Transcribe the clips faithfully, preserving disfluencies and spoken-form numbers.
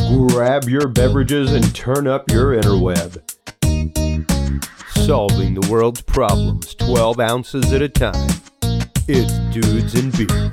Grab your beverages and turn up your interweb. Solving the world's problems twelve ounces at a time. It's Dudes and Beer.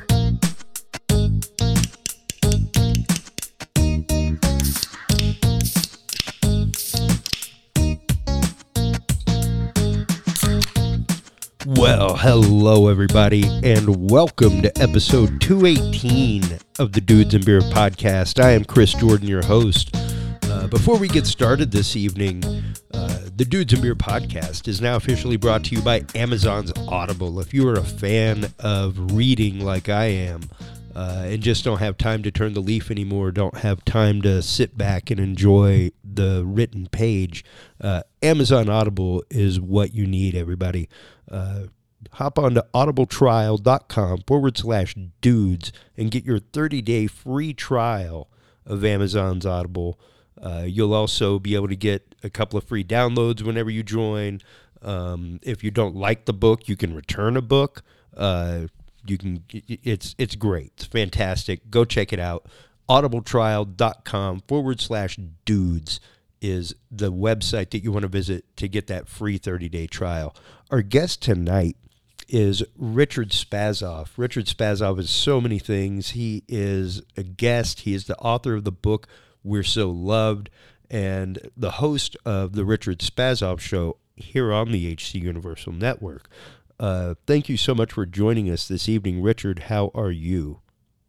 Well, hello everybody, and welcome to episode two eighteen of the Dudes and Beer podcast. I am Chris Jordan, your host. Uh, before we get started this evening, uh, the Dudes and Beer podcast is now officially brought to you by Amazon's Audible. If you are a fan of reading like I am, uh, and just don't have time to turn the leaf anymore, don't have time to sit back and enjoy the written page, uh, Amazon Audible is what you need, everybody. Uh, hop on to audibletrial.com forward slash dudes and get your thirty-day free trial of Amazon's Audible. Uh, you'll also be able to get a couple of free downloads whenever you join. Um, if you don't like the book, you can return a book. Uh, you can. It's it's great. It's fantastic. Go check it out. audibletrial.com forward slash dudes is the website that you want to visit to get that free thirty-day trial. Our guest tonight is Richard Spasoff. Richard Spasoff is so many things. He is a guest. He is the author of the book We're So Loved and the host of the Richard Spasoff Show here on the H C Universal Network. Uh, thank you so much for joining us this evening. Richard, how are you?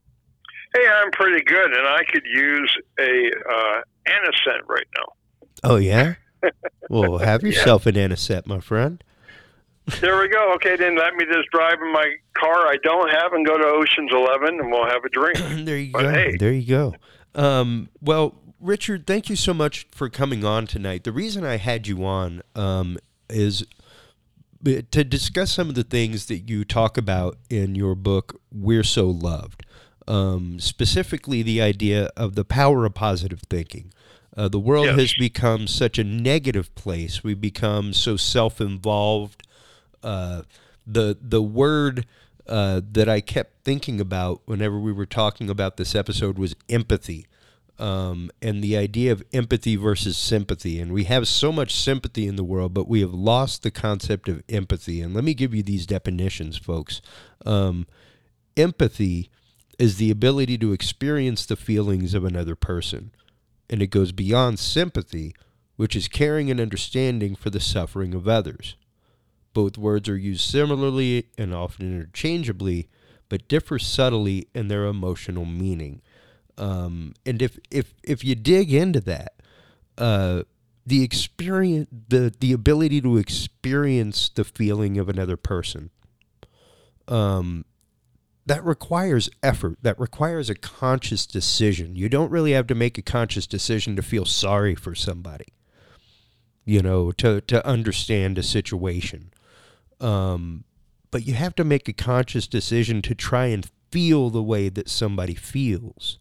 Hey, I'm pretty good, and I could use a uh, Anisette right now. Oh, yeah? Well, have yourself yeah. an Anisette, my friend. There we go. Okay, then let me just drive in my car I don't have and go to Ocean's Eleven, and we'll have a drink. There you but go. Hey. There you go. Um, well, Richard, thank you so much for coming on tonight. The reason I had you on um, is to discuss some of the things that you talk about in your book, We're So Loved. Um, specifically, the idea of the power of positive thinking. Uh, the world yes. has become such a negative place. We've become so self-involved. Uh, the the word uh, that I kept thinking about whenever we were talking about this episode was empathy, um, and the idea of empathy versus sympathy. And we have so much sympathy in the world, but we have lost the concept of empathy. And let me give you these definitions, folks. Um, empathy is the ability to experience the feelings of another person. And it goes beyond sympathy, which is caring and understanding for the suffering of others. Both words are used similarly and often interchangeably, but differ subtly in their emotional meaning. Um, and if, if if you dig into that, uh, the experience, the the ability to experience the feeling of another person, um, that requires effort. That requires a conscious decision. You don't really have to make a conscious decision to feel sorry for somebody, you know, to, to understand a situation. Um, but you have to make a conscious decision to try and feel the way that somebody feels.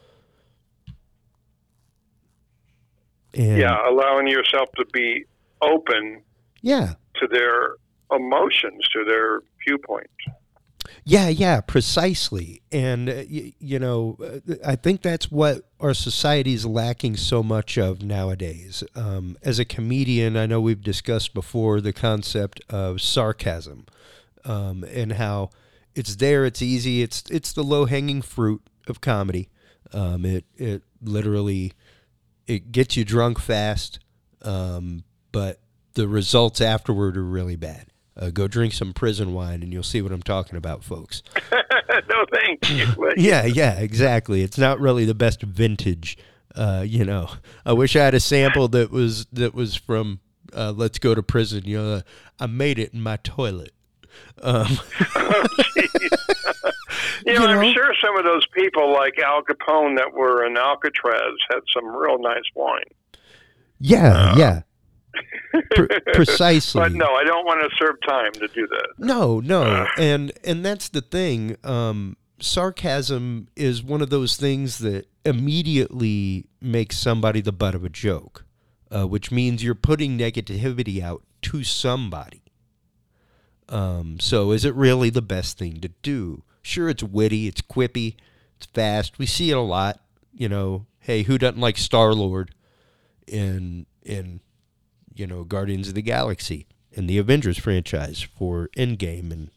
And yeah, allowing yourself to be open yeah. to their emotions, to their viewpoint. Yeah, yeah, precisely. And, uh, y- you know, uh, I think that's what our society is lacking so much of nowadays. Um, as a comedian, I know we've discussed before the concept of sarcasm um, and how it's there, it's easy, it's it's the low-hanging fruit of comedy. Um, it, it literally, it gets you drunk fast, um, but the results afterward are really bad. Uh, go drink some prison wine and you'll see what I'm talking about, folks. No, thank you. yeah, yeah, exactly. It's not really the best vintage, uh, you know. I wish I had a sample that was that was from uh, Let's Go to Prison. You know, uh, I made it in my toilet. Um, oh, you, know, you know, I'm sure some of those people like Al Capone that were in Alcatraz had some real nice wine. Yeah, uh, yeah. Pre- precisely. But no, I don't want to serve time to do that. No, no. And and that's the thing. Um, sarcasm is one of those things that immediately makes somebody the butt of a joke, uh, which means you're putting negativity out to somebody. Um, so is it really the best thing to do? Sure, it's witty, it's quippy, it's fast. We see it a lot, you know, hey, who doesn't like Star-Lord in, in you know, Guardians of the Galaxy and the Avengers franchise for Endgame and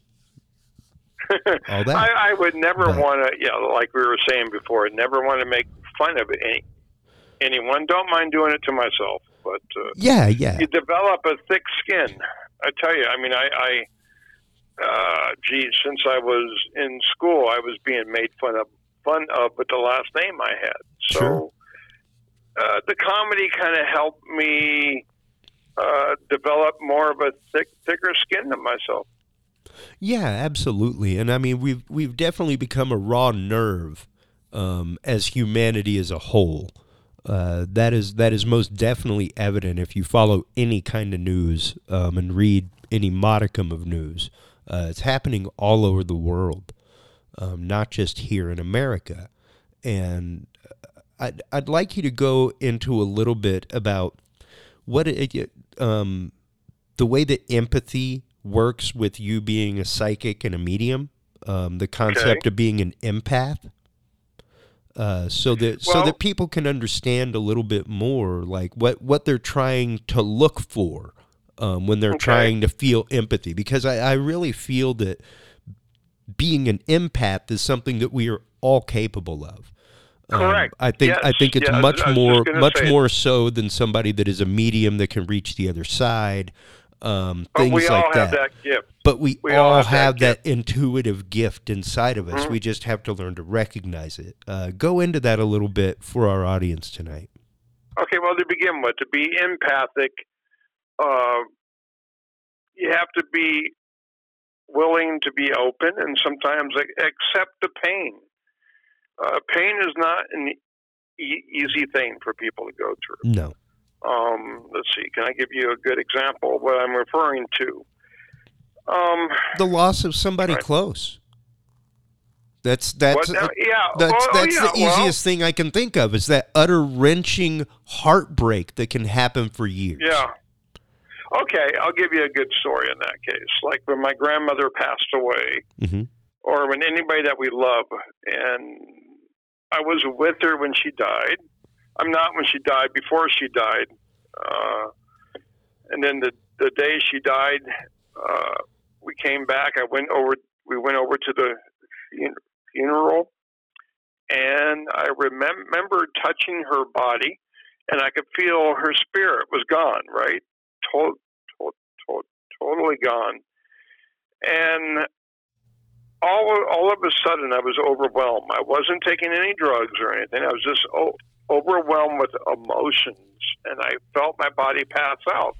all that? I, I would never want to, you know, like we were saying before, never want to make fun of any, anyone. Don't mind doing it to myself. But uh, yeah, yeah. You develop a thick skin. I tell you, I mean, I, I uh, gee, since I was in school, I was being made fun of, fun of with the last name I had. So sure. uh, the comedy kind of helped me uh, develop more of a thick, thicker skin to myself. Yeah, absolutely. And I mean, we've we've definitely become a raw nerve um, as humanity as a whole. Uh, that is that is most definitely evident if you follow any kind of news um, and read any modicum of news. Uh, it's happening all over the world, um, not just here in America. And I'd I'd like you to go into a little bit about what it, um, the way that empathy works with you being a psychic and a medium. Um, the concept okay. of being an empath. Uh, so that well, so that people can understand a little bit more, like what, what they're trying to look for um, when they're okay. trying to feel empathy. Because I, I really feel that being an empath is something that we are all capable of. Correct. Um, I think yes. I think it's yeah, much more much say more so than somebody that is a medium that can reach the other side. Um, but things we like all that. have that gift. But we, we all, all have, have that, that, that intuitive gift inside of us. Mm-hmm. We just have to learn to recognize it. Uh, go into that a little bit for our audience tonight. Okay, well, to begin with, to be empathic, uh, you have to be willing to be open and sometimes accept the pain. Uh, pain is not an e- easy thing for people to go through. No. Um, let's see. Can I give you a good example of what I'm referring to? Um, the loss of somebody right. close. That's that's uh, yeah. That's oh, that's oh, the yeah. easiest well, thing I can think of. Is that utter wrenching heartbreak that can happen for years. Yeah. Okay, I'll give you a good story in that case. Like when my grandmother passed away, mm-hmm. or when anybody that we love, and I was with her when she died. I'm not when she died, before she died. Uh, and then the, the day she died, uh, we came back. I went over, we went over to the funeral, and I remem- remember touching her body, and I could feel her spirit was gone, right? To- to- to- totally gone. And all, all of a sudden, I was overwhelmed. I wasn't taking any drugs or anything. I was just oh, overwhelmed with emotions, and I felt my body pass out.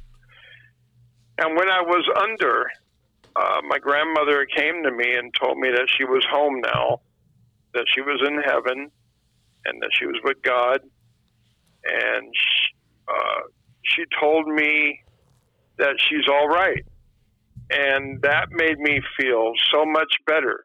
And when I was under, uh, my grandmother came to me and told me that she was home now, that she was in heaven, and that she was with God. And she, uh, she told me that she's all right. And that made me feel so much better.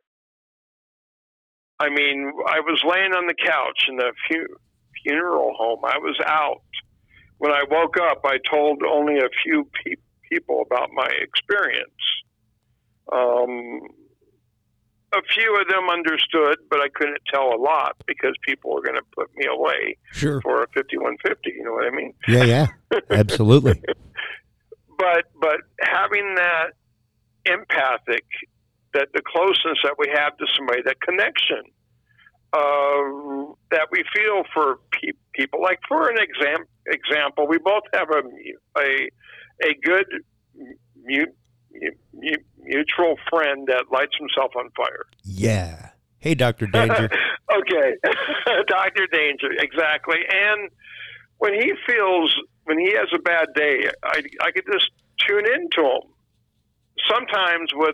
I mean, I was laying on the couch in the fu- funeral home. I was out. When I woke up, I told only a few pe- people about my experience. Um, a few of them understood, but I couldn't tell a lot because people were going to put me away sure. for a fifty-one fifty. You know what I mean? Yeah, yeah, absolutely. But but having that empathic, that the closeness that we have to somebody, that connection uh, that we feel for pe- people. Like for an exam- example, we both have a a, a good mu- mu- mutual friend that lights himself on fire. Yeah. Hey, Doctor Danger. Okay. Doctor Danger, exactly. And when he feels, when he has a bad day, I, I could just tune into him. Sometimes with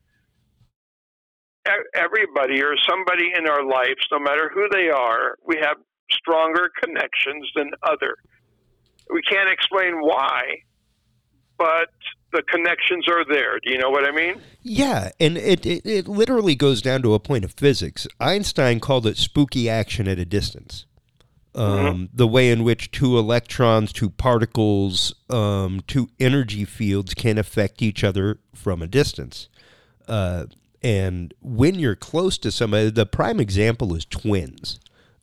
everybody or somebody in our lives, no matter who they are, we have stronger connections than other. We can't explain why, but the connections are there. Do you know what I mean? Yeah, and it, it, it literally goes down to a point of physics. Einstein called it spooky action at a distance. Um, mm-hmm. The way in which two electrons, two particles, um, two energy fields can affect each other from a distance. Uh, and when you're close to somebody, the prime example is twins.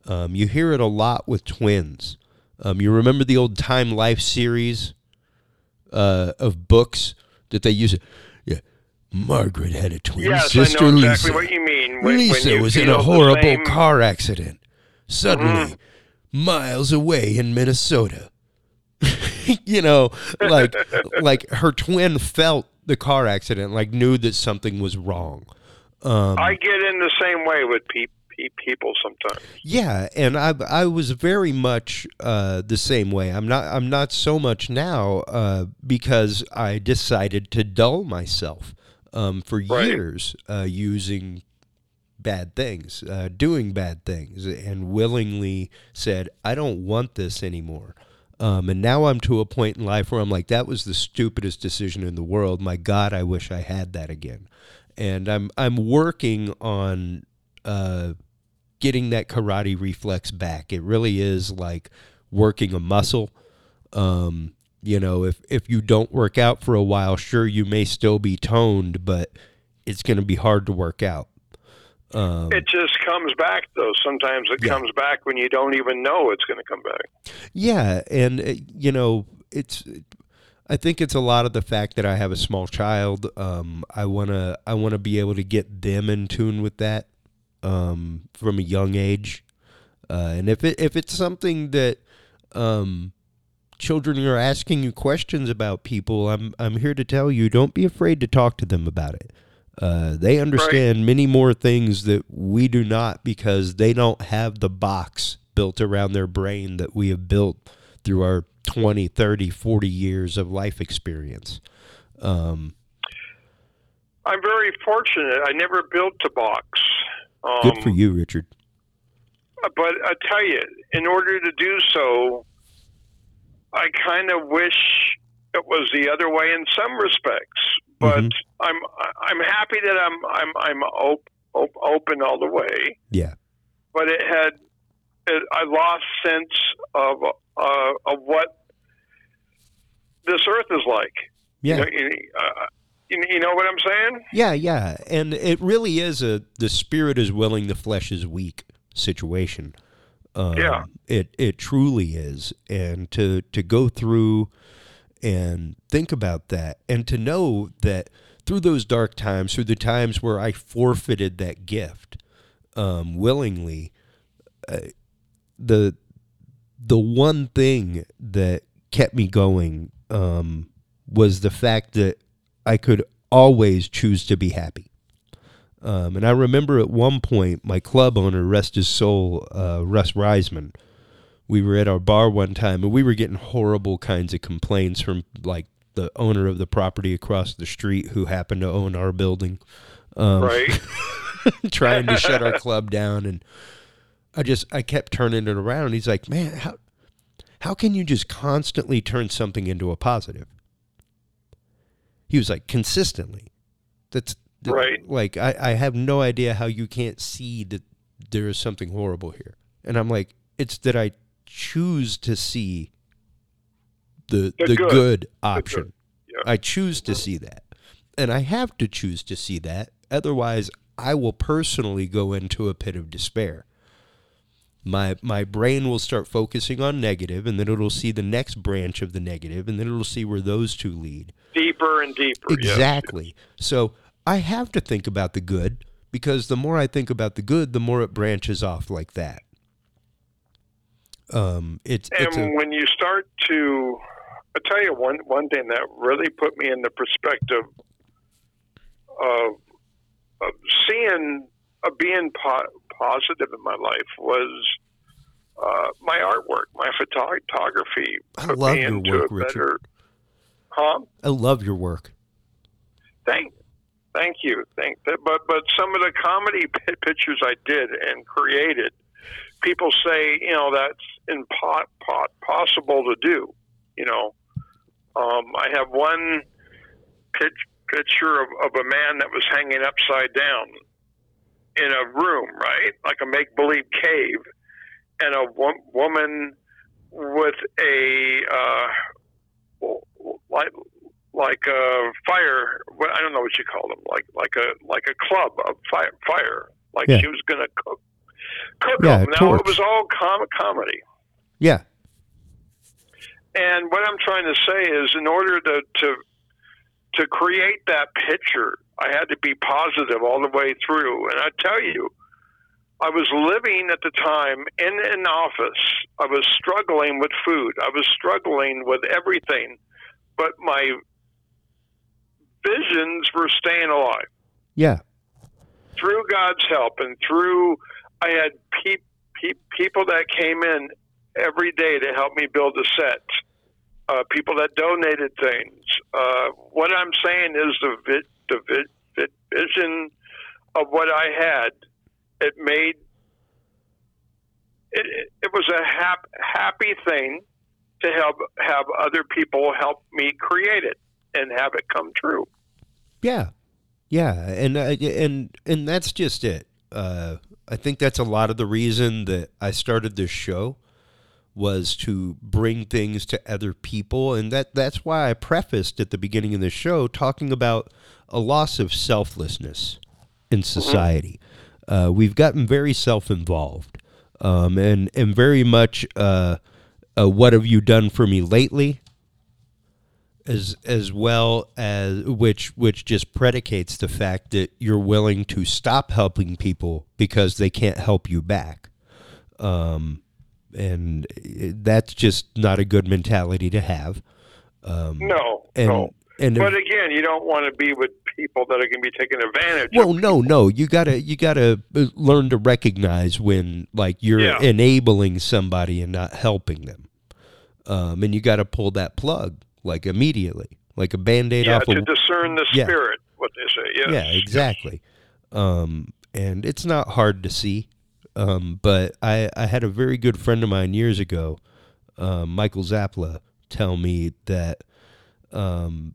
Um, you hear it a lot with twins. Um, you remember the old Time Life series uh, of books that they used? Yeah, Margaret had a twin yes, sister, I know exactly Lisa. what you mean. When, Lisa when you was in feel a the horrible same- car accident. Suddenly, Mhm. miles away in Minnesota. You know, like like her twin felt the car accident, like knew that something was wrong. Um, I get in the same way with pe- pe- people sometimes. yeah, and I I was very much uh, the same way. I'm not I'm not so much now uh, because I decided to dull myself um, for Right. years uh, using bad things, uh, doing bad things, and willingly said, I don't want this anymore. Um, and now I'm to a point in life where I'm like, that was the stupidest decision in the world. My God, I wish I had that again. And I'm I'm working on uh, getting that karate reflex back. It really is like working a muscle. Um, you know, if, if you don't work out for a while, sure, you may still be toned, but it's going to be hard to work out. Um, It just comes back, though. Sometimes it Yeah. comes back when you don't even know it's going to come back. yeah, and uh, you know, it's. I think it's a lot of the fact that I have a small child. Um, I wanna, I wanna be able to get them in tune with that um, from a young age, uh, and if it if it's something that um, children are asking you questions about people, I'm I'm here to tell you, don't be afraid to talk to them about it. Uh, they understand many more things that we do not because they don't have the box built around their brain that we have built through our twenty, thirty, forty years of life experience. Um, I'm very fortunate. I never built a box. Um, good for you, Richard. But I tell you, in order to do so, I kind of wish it was the other way in some respects. But Mhm. I'm I'm happy that I'm I'm I'm op- op- open all the way. Yeah. But it had it, I lost sense of uh, of what this earth is like. Yeah. You know, you, uh, you, you know what I'm saying? Yeah, yeah. And it really is a the spirit is willing, the flesh is weak situation. Um, Yeah. It it truly is. And to to go through and think about that and to know that through those dark times, through the times where I forfeited that gift um, willingly, uh, the the one thing that kept me going um, was the fact that I could always choose to be happy. Um, and I remember at one point, my club owner, rest his soul, uh, Russ Reisman, we were at our bar one time, and we were getting horrible kinds of complaints from, like, the owner of the property across the street who happened to own our building. Um, Right. trying to shut our club down. And I just, I kept turning it around. He's like, man, how, how can you just constantly turn something into a positive? He was like, consistently. That's that, Right. Like, I, I have no idea how you can't see that there is something horrible here. And I'm like, it's that I choose to see the The the, good. good, option. Yeah. I choose to see that. And I have to choose to see that. Otherwise, I will personally go into a pit of despair. My my brain will start focusing on negative, and then it'll see the next branch of the negative, and then it'll see where those two lead. Deeper and deeper. yes. Exactly. So I have to think about the good, because the more I think about the good, the more it branches off like that. Um, it's And it's a, when you start to, I'll tell you one one thing that really put me in the perspective of, of seeing, of being po- positive in my life was uh, my artwork, my photography. I put love me your into work, a Richard. better- Huh? I love your work. Thank, thank you. Thank. But but some of the comedy pi- pictures I did and created, people say, you know, that's impo- po- possible to do. You know, um, I have one pitch, picture of, of a man that was hanging upside down in a room, right, like a make-believe cave, and a wo- woman with a uh, like like a fire. I don't know what you call them. Like like a like a club of fire. Fire. Like Yeah. she was going to cook cook Yeah, them. Now, torch. it was all com- comedy. Yeah. And what I'm trying to say is, in order to, to to create that picture, I had to be positive all the way through. And I tell you, I was living at the time in an office. I was struggling with food. I was struggling with everything. But my visions were staying alive. Yeah. Through God's help and through, I had pe- pe- people that came in every day to help me build a set. Uh, people that donated things. Uh, what I'm saying is the, vi- the vi- vi- vision of what I had, it made, it, it, it was a hap- happy thing to help have other people help me create it and have it come true. Yeah. Yeah. And, uh, and, and that's just it. Uh, I think that's a lot of the reason that I started this show, was to bring things to other people. And that that's why I prefaced at the beginning of the show talking about a loss of selflessness in society. Mm-hmm. Uh, we've gotten very self-involved, um, and, and very much uh, uh, what have you done for me lately, as as well as which which just predicates the fact that you're willing to stop helping people because they can't help you back. Um And that's just not a good mentality to have. Um, no, and, no. And but if, again, you don't want to be with people that are going to be taking advantage. Well, of no, no. You gotta, you gotta learn to recognize when, like, you're yeah. enabling somebody and not helping them. Um, and you got to pull that plug, like, immediately, like a Band-Aid yeah, off. to a, discern the yeah. spirit. What they say. Yes. Yeah, exactly. Um, and it's not hard to see. Um, but I, I had a very good friend of mine years ago, uh, Michael Zappala, tell me that um,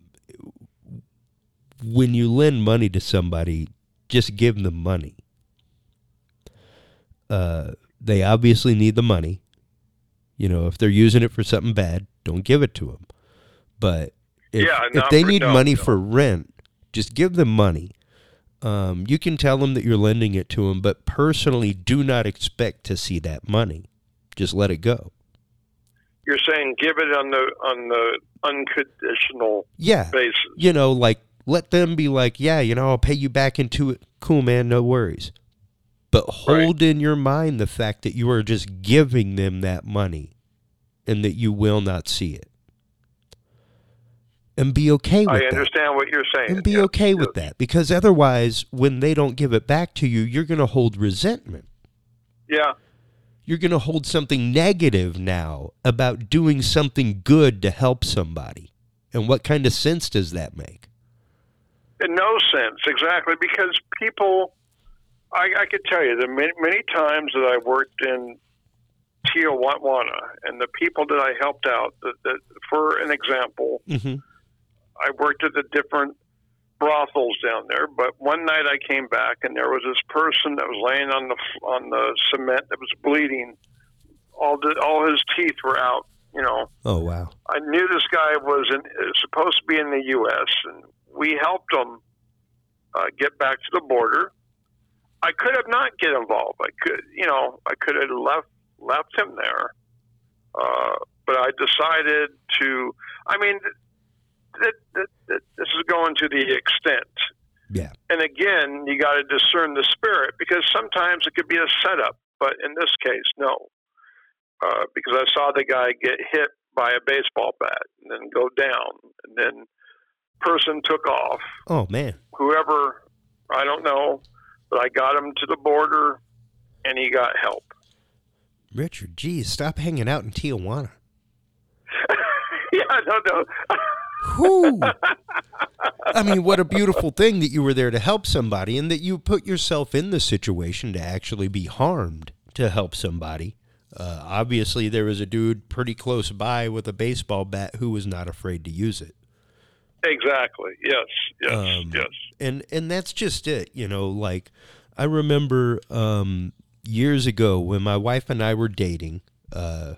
when you lend money to somebody, just give them money. Uh, they obviously need the money. You know, if they're using it for something bad, don't give it to them. But if, yeah, if they for, need no, money no. for rent, just give them money. Um, you can tell them that you're lending it to them, but personally do not expect to see that money. Just let it go. You're saying give it on the on the unconditional yeah. basis. You know, like, let them be like, yeah, you know, I'll pay you back into it. Cool, man, no worries. But hold right. in your mind the fact that you are just giving them that money and that you will not see it. And be okay with that. I understand that. what you're saying. And be yeah. okay yes. with that. Because otherwise, when they don't give it back to you, you're going to hold resentment. Yeah. You're going to hold something negative now about doing something good to help somebody. And what kind of sense does that make? In no sense, exactly. Because people, I, I could tell you, the many, many times that I worked in Tijuana and the people that I helped out, that, that for an example, mm-hmm. I worked at the different brothels down there, but one night I came back and there was this person that was laying on the on the cement that was bleeding. All the, all his teeth were out. You know. Oh wow! I knew this guy was in, supposed to be in the U S and we helped him uh, get back to the border. I could have not get involved. I could, you know, I could have left left him there, uh, but I decided to. I mean. That, that, that this is going to the extent. Yeah. And again, you got to discern the spirit because sometimes it could be a setup, but in this case, no. Uh, because I saw the guy get hit by a baseball bat and then go down, and then person took off. Oh man. Whoever, I don't know, but I got him to the border, and he got help. Richard, geez, stop hanging out in Tijuana. yeah, no, no. Whew. I mean, what a beautiful thing that you were there to help somebody and that you put yourself in the situation to actually be harmed to help somebody. Uh, obviously, there was a dude pretty close by with a baseball bat who was not afraid to use it. Exactly. Yes. Yes. Um, yes. And and that's just it. You know, like I remember um, years ago when my wife and I were dating, uh,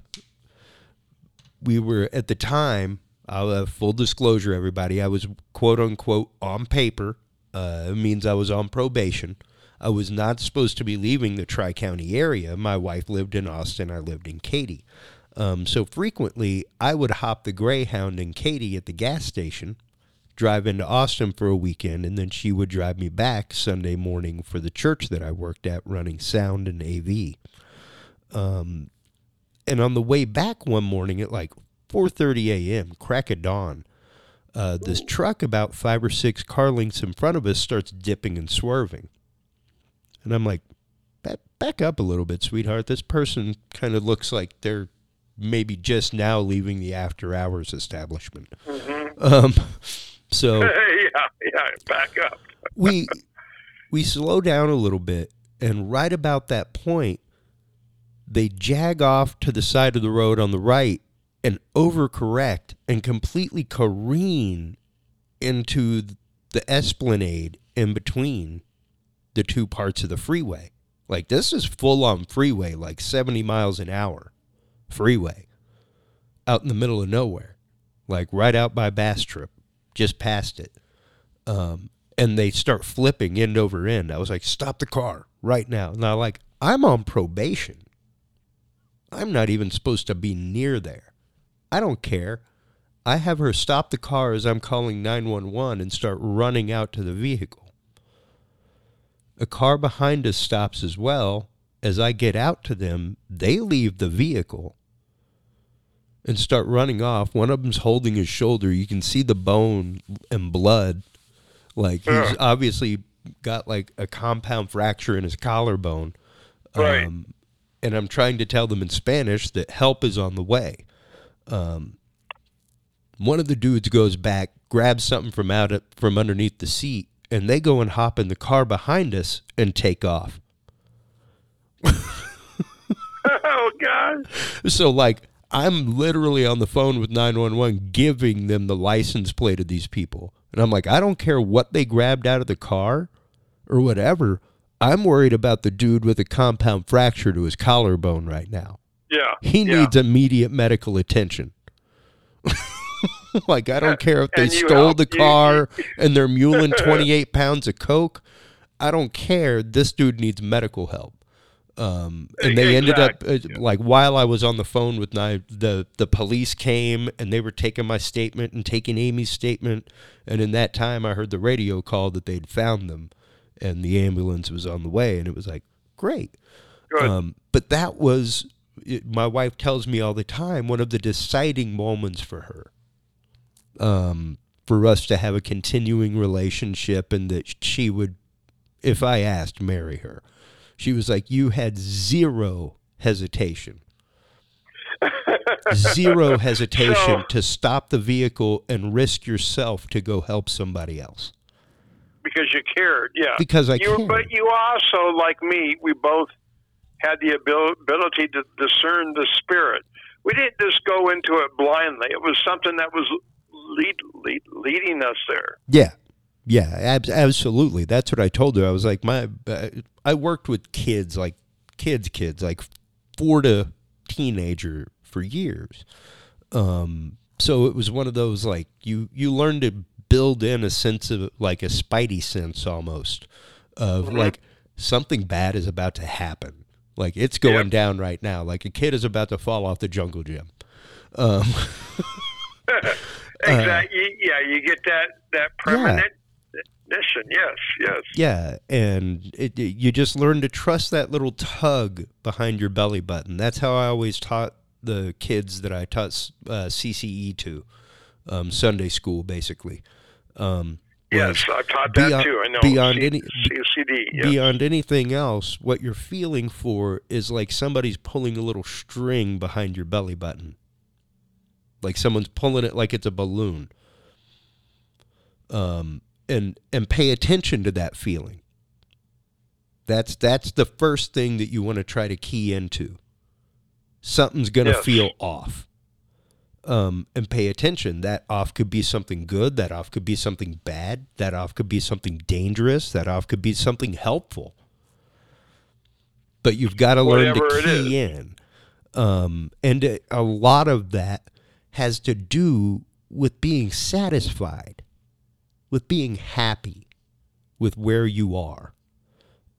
we were at the time, I'll have full disclosure, everybody, I was quote unquote on paper. Uh, it means I was on probation. I was not supposed to be leaving the Tri-County area. My wife lived in Austin. I lived in Katy. Um, so frequently, I would hop the Greyhound in Katy at the gas station, drive into Austin for a weekend, and then she would drive me back Sunday morning for the church that I worked at running sound and A V. Um, and on the way back one morning at like four thirty a.m., crack of dawn, uh, this truck about five or six car lengths in front of us starts dipping and swerving. And I'm like, back, back up a little bit, sweetheart. This person kind of looks like they're maybe just now leaving the after-hours establishment. Mm-hmm. Um, so yeah, yeah, back up. we we slow down a little bit, and right about that point, they jag off to the side of the road on the right and overcorrect and completely careen into the esplanade in between the two parts of the freeway. Like, this is full-on freeway, like seventy miles an hour freeway out in the middle of nowhere, like right out by Bastrop, just past it. Um, and they start flipping end over end. I was like, stop the car right now. And I'm like, I'm on probation. I'm not even supposed to be near there. I don't care. I have her stop the car as I'm calling nine one one and start running out to the vehicle. A car behind us stops as well. As I get out to them, they leave the vehicle and start running off. One of them's holding his shoulder. You can see the bone and blood. Like, he's obviously got like a compound fracture in his collarbone. Right. Um, and I'm trying to tell them in Spanish that help is on the way. Um, one of the dudes goes back, grabs something from out of, from underneath the seat, and they go and hop in the car behind us and take off. Oh, God. So, like, I'm literally on the phone with nine one one giving them the license plate of these people. And I'm like, I don't care what they grabbed out of the car or whatever. I'm worried about the dude with a compound fracture to his collarbone right now. Yeah. He yeah. needs immediate medical attention. Like, I don't care if they And you stole help- the you- car and they're muling twenty-eight pounds of coke. I don't care. This dude needs medical help. Um, and they ended up, uh, like, while I was on the phone with my, the, the police came and they were taking my statement and taking Amy's statement. And in that time, I heard the radio call that they'd found them and the ambulance was on the way. And it was like, great. Good. Um, but that was, it, my wife tells me all the time, one of the deciding moments for her, um, for us to have a continuing relationship, and that she would, if I asked, marry her. She was like, you had zero hesitation. Zero hesitation So, to stop the vehicle and risk yourself to go help somebody else. because you cared, yeah. Because I you, cared. But you also, like me, we both had the abil- ability to discern the spirit. We didn't just go into it blindly. It was something that was lead, lead, leading us there. Yeah. Yeah, ab- absolutely. That's what I told her. I was like, my, uh, I worked with kids, like kids, kids, like four to teenager for years. Um, so it was one of those, like, you, you learn to build in a sense of, like, a spidey sense almost of, mm-hmm. like, something bad is about to happen. Like, it's going yep. down right now. Like, a kid is about to fall off the jungle gym. Um, exactly. Uh, yeah, you get that, that permanent. Yeah. Mission. Yes, yes. Yeah, and it, it, you just learn to trust that little tug behind your belly button. That's how I always taught the kids that I taught uh, C C E to, um, Sunday school, basically. Um, yes, I've taught that beyond, too. I know. Beyond C- any C D. Yes. Beyond anything else, what you're feeling for is like somebody's pulling a little string behind your belly button, like someone's pulling it like it's a balloon. Um. And and pay attention to that feeling. That's that's the first thing that you want to try to key into. Something's going to yes. feel off. Um, and pay attention. That off could be something good. That off could be something bad. That off could be something dangerous. That off could be something helpful. But you've got to learn Whatever to key in. Um, and a, a lot of that has to do with being satisfied, with being happy with where you are.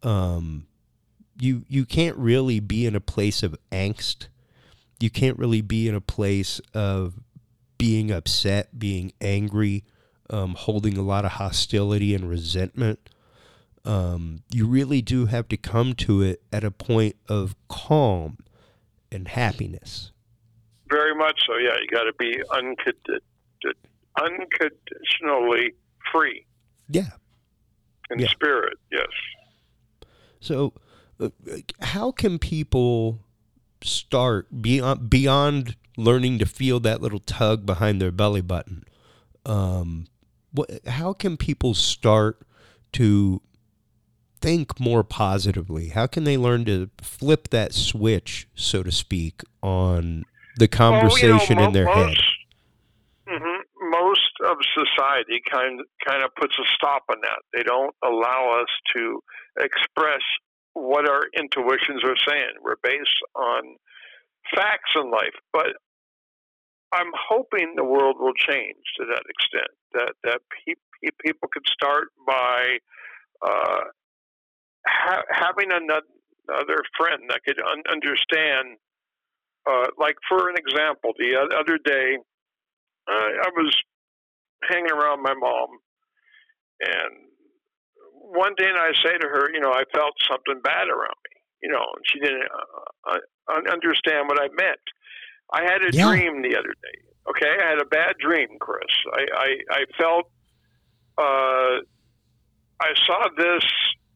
um, you you can't really be in a place of angst. You can't really be in a place of being upset, being angry, um, holding a lot of hostility and resentment. Um, you really do have to come to it at a point of calm and happiness. Very much so, yeah. You got to be uncond- unconditionally free. Yeah. In yeah. spirit, yes. So, uh, how can people start beyond beyond learning to feel that little tug behind their belly button? Um, what? How can people start to think more positively? How can they learn to flip that switch, so to speak, on the conversation well, you know, mo- in their most, head? Mm-hmm, most of society kind kind of puts a stop on that. They don't allow us to express what our intuitions are saying. We're based on facts in life, but I'm hoping the world will change to that extent. That that pe- people could start by uh, ha- having another friend that could un- understand. Uh, like, for an example, the other day, uh, I was hanging around my mom, and one day I say to her, you know, I felt something bad around me, you know, and she didn't uh, uh, understand what I meant. I had a yeah. dream the other day, okay? I had a bad dream, Chris. I, I, I felt, uh, I saw this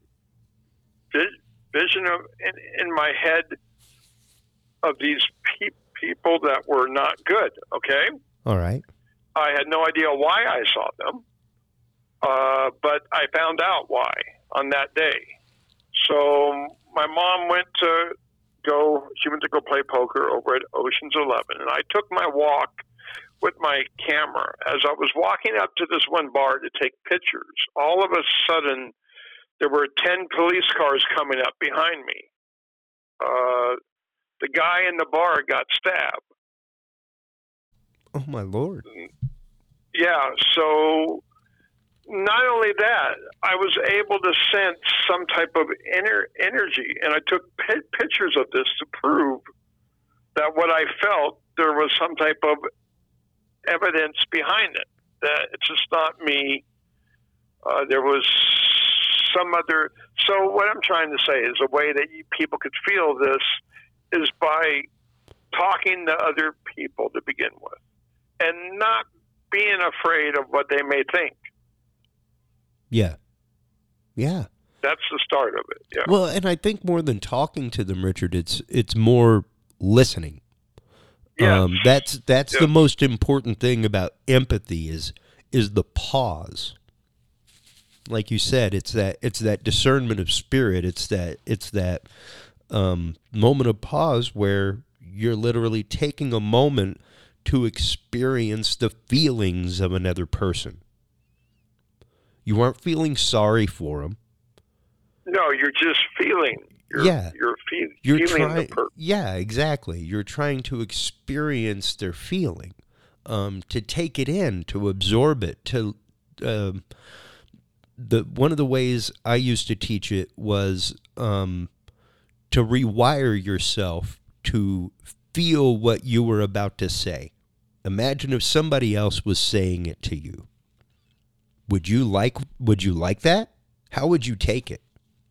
vision of in, in my head of these pe- people that were not good, okay? All right. I had no idea why I saw them, uh, but I found out why on that day. So my mom went to go, she went to go play poker over at Ocean's eleven, and I took my walk with my camera. As I was walking up to this one bar to take pictures, all of a sudden there were ten police cars coming up behind me. Uh, the guy in the bar got stabbed. Oh, my Lord. Yeah, so not only that, I was able to sense some type of inner energy, and I took p- pictures of this to prove that what I felt, there was some type of evidence behind it, that it's just not me. Uh, there was some other... So what I'm trying to say is a way that you, people could feel this is by talking to other people to begin with, and not being afraid of what they may think. Yeah. Yeah. That's the start of it. Yeah. Well, and I think more than talking to them, Richard, it's it's more listening. Yes. Um, that's that's yes. the most important thing about empathy is is the pause. Like you said, it's that it's that discernment of spirit. It's that it's that um, moment of pause where you're literally taking a moment to experience the feelings of another person. You aren't feeling sorry for them. No, you're just feeling. You're, yeah, you're, fe- you're feeling try- the person. Yeah, exactly. You're trying to experience their feeling, um, to take it in, to absorb it. To um, the one of the ways I used to teach it was um, to rewire yourself to feel what you were about to say. Imagine if somebody else was saying it to you. Would you like would you like that? How would you take it?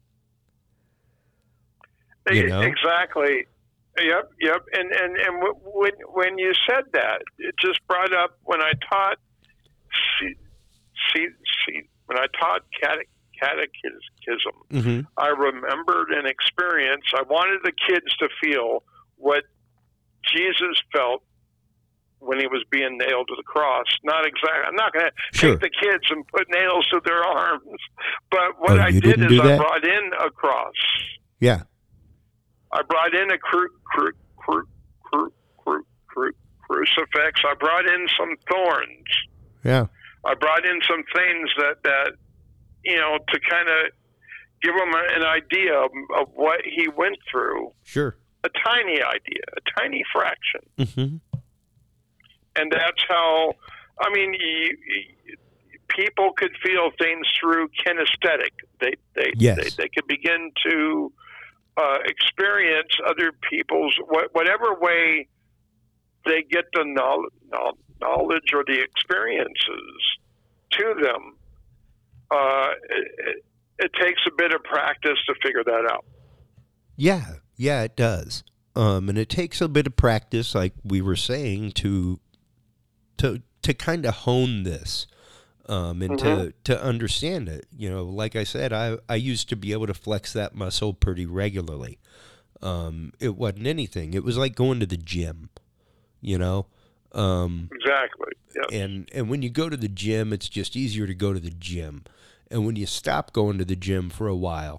You know? Exactly. Yep, yep. And and and when when you said that, it just brought up when I taught see, see, see when I taught cate- catechism. Mm-hmm. I remembered an experience. I wanted the kids to feel what Jesus felt when he was being nailed to the cross. Not exactly. I'm not going to sure. take the kids and put nails to their arms. But what oh, I did is I brought in a cross. Yeah. I brought in a cru- cru- cru- cru- cru- cru- crucifix. I brought in some thorns. Yeah. I brought in some things that, that you know, to kind of give them an idea of, of what he went through. Sure. A tiny idea, a tiny fraction. Mm-hmm. And that's how, I mean, you, you, people could feel things through kinesthetic. They they yes. they, they could begin to uh, experience other people's wh- whatever way they get the knowledge, knowledge or the experiences to them. Uh, it, it takes a bit of practice to figure that out. Yeah, yeah, it does. Um, and it takes a bit of practice, like we were saying, to to to kind of hone this um, and mm-hmm. to, to understand it. You know, like I said, I, I used to be able to flex that muscle pretty regularly. Um, it wasn't anything. It was like going to the gym, you know? Um, exactly. Yeah. And, and when you go to the gym, it's just easier to go to the gym. And when you stop going to the gym for a while,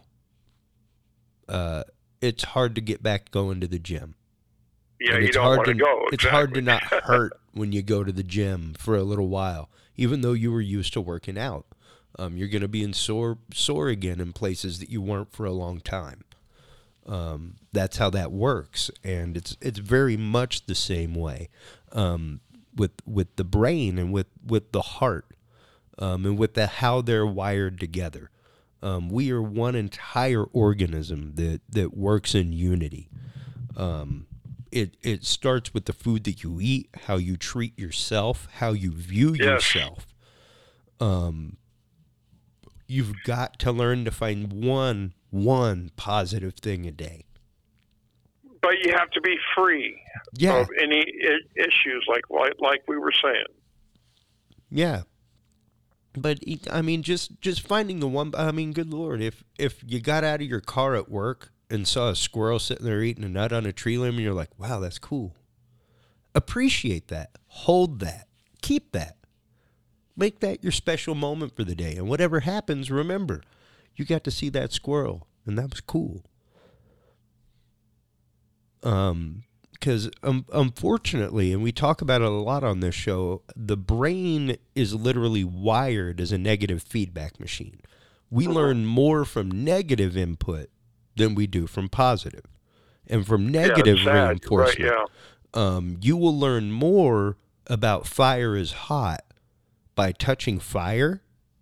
uh, it's hard to get back going to the gym. Yeah, and you don't want to go. It's exactly. hard to not hurt when you go to the gym for a little while, even though you were used to working out. Um, you're going to be in sore, sore again in places that you weren't for a long time. Um, that's how that works, and it's it's very much the same way um, with with the brain and with, with the heart um, and with the how they're wired together. Um, we are one entire organism that, that works in unity. Um, It it starts with the food that you eat, how you treat yourself, how you view yes. yourself. Um, you've got to learn to find one one positive thing a day. But you have to be free yeah. of any I- issues, like like we were saying. Yeah. But I mean, just just finding the one. I mean, good Lord, if if you got out of your car at work and saw a squirrel sitting there eating a nut on a tree limb, and you're like, wow, that's cool. Appreciate that. Hold that. Keep that. Make that your special moment for the day. And whatever happens, remember, you got to see that squirrel, and that was cool. Um, because um, unfortunately, and we talk about it a lot on this show, the brain is literally wired as a negative feedback machine. We mm-hmm. learn more from negative input than we do from positive. And from negative yeah, reinforcement, right, yeah. um, you will learn more about fire is hot by touching fire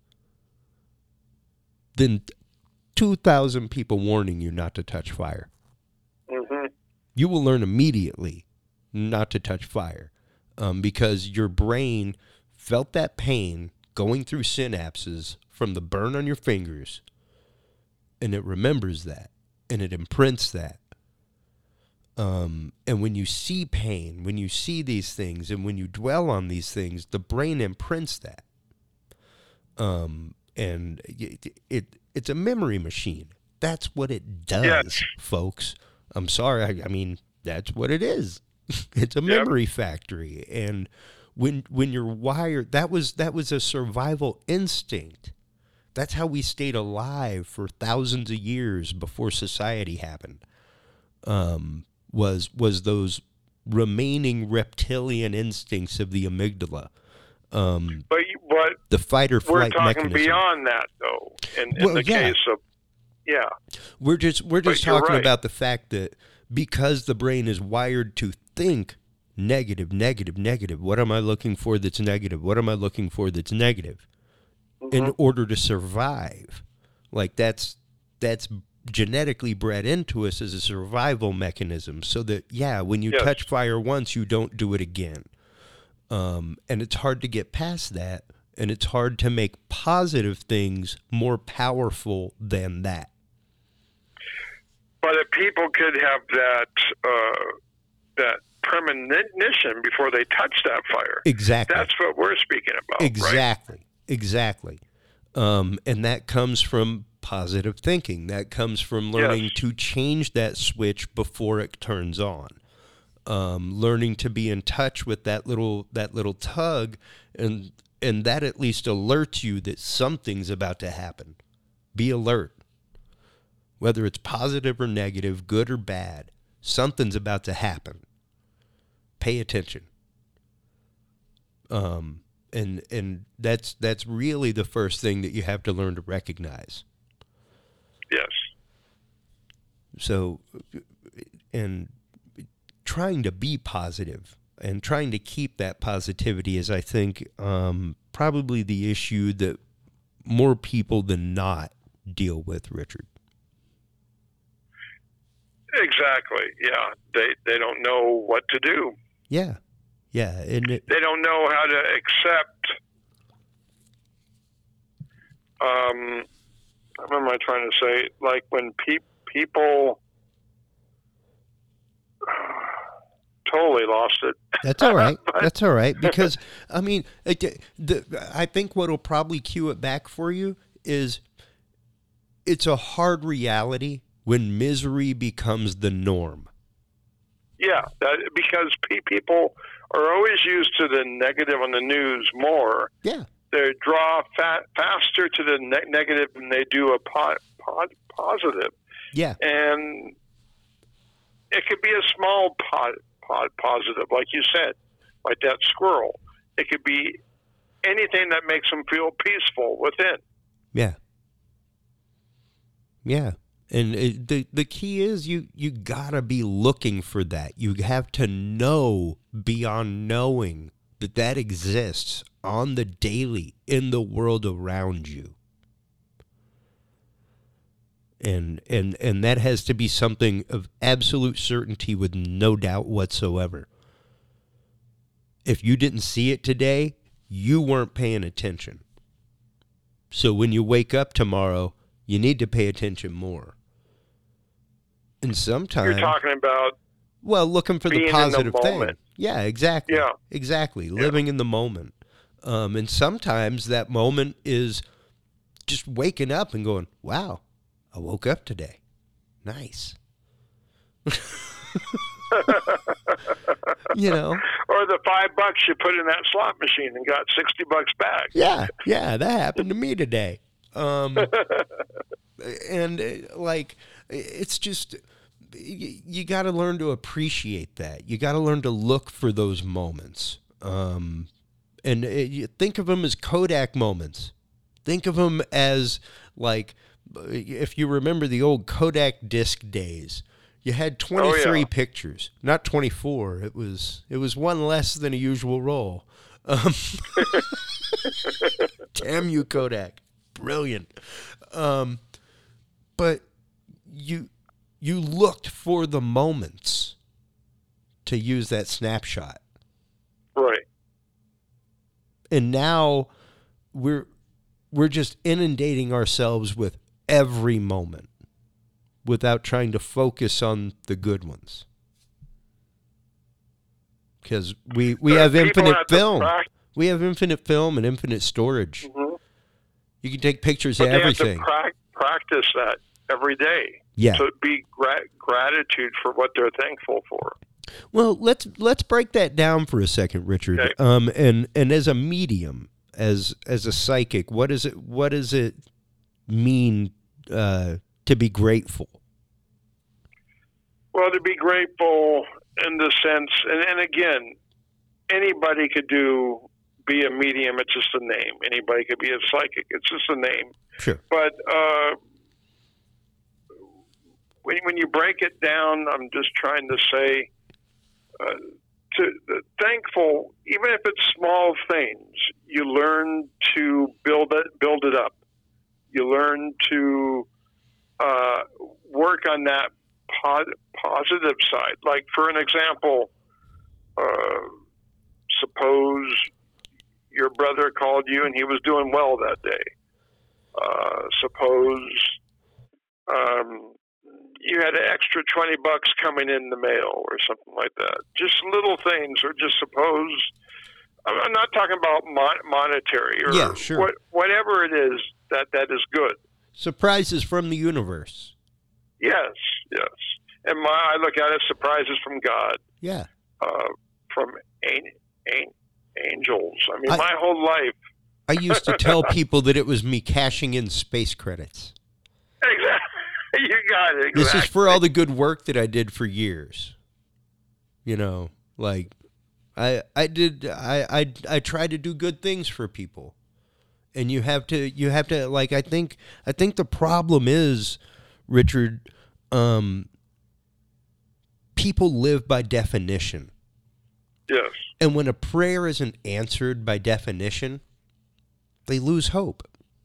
than two thousand people warning you not to touch fire. Mm-hmm. You will learn immediately not to touch fire um, because your brain felt that pain going through synapses from the burn on your fingers, and it remembers that. And it imprints that. Um, and when you see pain, when you see these things, and when you dwell on these things, the brain imprints that. Um, and it, it it's a memory machine. That's what it does, yes. folks. I'm sorry. I, I mean, that's what it is. It's a memory yep. factory. And when when you're wired, that was that was a survival instinct. That's how we stayed alive for thousands of years before society happened. Um, was was those remaining reptilian instincts of the amygdala. Um, but but the fight or flight we're talking mechanism. beyond that, though. In, in well, the yeah. case of yeah, we're just we're just but talking right. about the fact that because the brain is wired to think negative, negative, negative. What am I looking for that's negative? What am I looking for that's negative? In order to survive. Like that's that's genetically bred into us as a survival mechanism so that, yeah, when you yes. touch fire once, you don't do it again. Um, and it's hard to get past that, and it's hard to make positive things more powerful than that. But if people could have that uh, that premonition before they touch that fire. Exactly. That's what we're speaking about, Exactly. right? Exactly. Um, and that comes from positive thinking. That comes from learning yes. to change that switch before it turns on. Um, learning to be in touch with that little that little tug, and and that at least alerts you that something's about to happen. Be alert. Whether it's positive or negative, good or bad, something's about to happen. Pay attention. Um. And and that's that's really the first thing that you have to learn to recognize. Yes. So, and trying to be positive and trying to keep that positivity is, I think, um, probably the issue that more people than not deal with, Richard. Exactly. Yeah. They they don't know what to do. Yeah. Yeah. And it, they don't know how to accept. Um, what am I trying to say? Like when pe- people totally lost it. That's all right. That's all right. Because I mean, it, the, I think what'll probably cue it back for you is it's a hard reality when misery becomes the norm. Yeah, that, because pe- people are always used to the negative on the news more. Yeah. They draw fa- faster to the ne- negative than they do a po- po- positive. Yeah. And it could be a small po- po- positive, like you said, like that squirrel. It could be anything that makes them feel peaceful within. Yeah. Yeah. And it, the the key is you, you got to be looking for that. You have to know beyond knowing that that exists on the daily in the world around you. And and and that has to be something of absolute certainty with no doubt whatsoever. If you didn't see it today, you weren't paying attention. So when you wake up tomorrow, you need to pay attention more. And sometimes you're talking about well, looking for the positive the thing. Yeah, exactly. Yeah. Exactly. Yeah. Living in the moment. Um, and sometimes that moment is just waking up and going, wow, I woke up today. Nice. You know? Or the five bucks you put in that slot machine and got sixty bucks back. Yeah, yeah, that happened to me today. Um, and uh, like, it's just, you, you got to learn to appreciate that. You got to learn to look for those moments. Um, and uh, you think of them as Kodak moments. Think of them as like, if you remember the old Kodak disc days, you had twenty-three oh, yeah. pictures, not twenty-four. It was it was one less than a usual roll. Um, damn you, Kodak. Brilliant. Um, but you you looked for the moments to use that snapshot. Right. And now we're we're just inundating ourselves with every moment without trying to focus on the good ones. Because we, we have infinite film. We have infinite film and infinite storage. Mm-hmm. You can take pictures but of everything. They have to pra- practice that every day. Yeah. To be gra- gratitude for what they're thankful for. Well, let's let's break that down for a second, Richard. Okay. Um, and and as a medium, as as a psychic, what is it? What does it mean uh, to be grateful? Well, to be grateful in the sense, and, and again, anybody could do be a medium. It's just a name. Anybody could be a psychic. It's just a name. Sure. But uh, when when you break it down, I'm just trying to say. Uh, to uh, thankful, even if it's small things, you learn to build it, build it up. You learn to uh, work on that po- positive side. Like for an example, uh, suppose your brother called you and he was doing well that day. Uh, suppose um, you had an extra twenty bucks coming in the mail or something like that. Just little things, or just suppose, I'm not talking about mon- monetary or yeah, sure. what, whatever it is that, that is good. Surprises from the universe. Yes, yes. And my, I look at it, surprises from God. Yeah. Uh, from an, an, angels. I mean, I, my whole life. I used to tell people that it was me cashing in space credits. Exactly. You got it. Exactly. This is for all the good work that I did for years. You know, like I I did I I I tried to do good things for people. And you have to you have to like I think I think the problem is, Richard, um people live by definition. Yes. And when a prayer isn't answered by definition, they lose hope.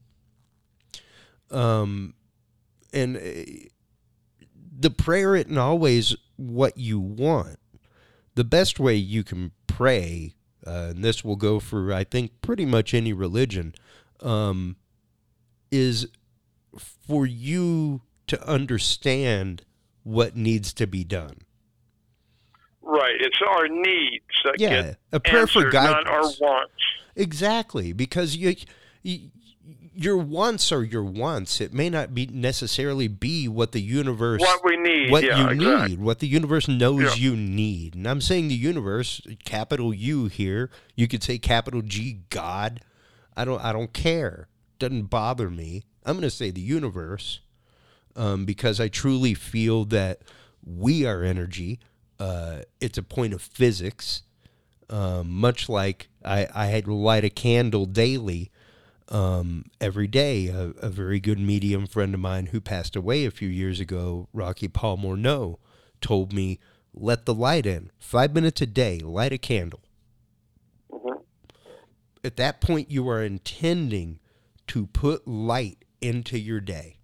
Um, and uh, the prayer isn't always what you want. The best way you can pray, uh, and this will go for, I think, pretty much any religion, um, is for you to understand what needs to be done. Right. It's our needs that yeah, get a prayer answered, for guidance. not our wants. Exactly, because you, you, your wants are your wants. It may not be necessarily be what the universe, what we need, what yeah, you exactly. need, what the universe knows Yeah. you need. And I'm saying the universe, capital U here. You could say capital G, God. I don't, I don't care. Doesn't bother me. I'm going to say the universe, um, because I truly feel that we are energy. Uh, it's a point of physics. Um, much like I, I had to light a candle daily, um, every day. A, a very good medium friend of mine who passed away a few years ago, Rocky Paul Morneau, told me, let the light in. Five minutes a day, light a candle. Mm-hmm. At that point, you are intending to put light into your day.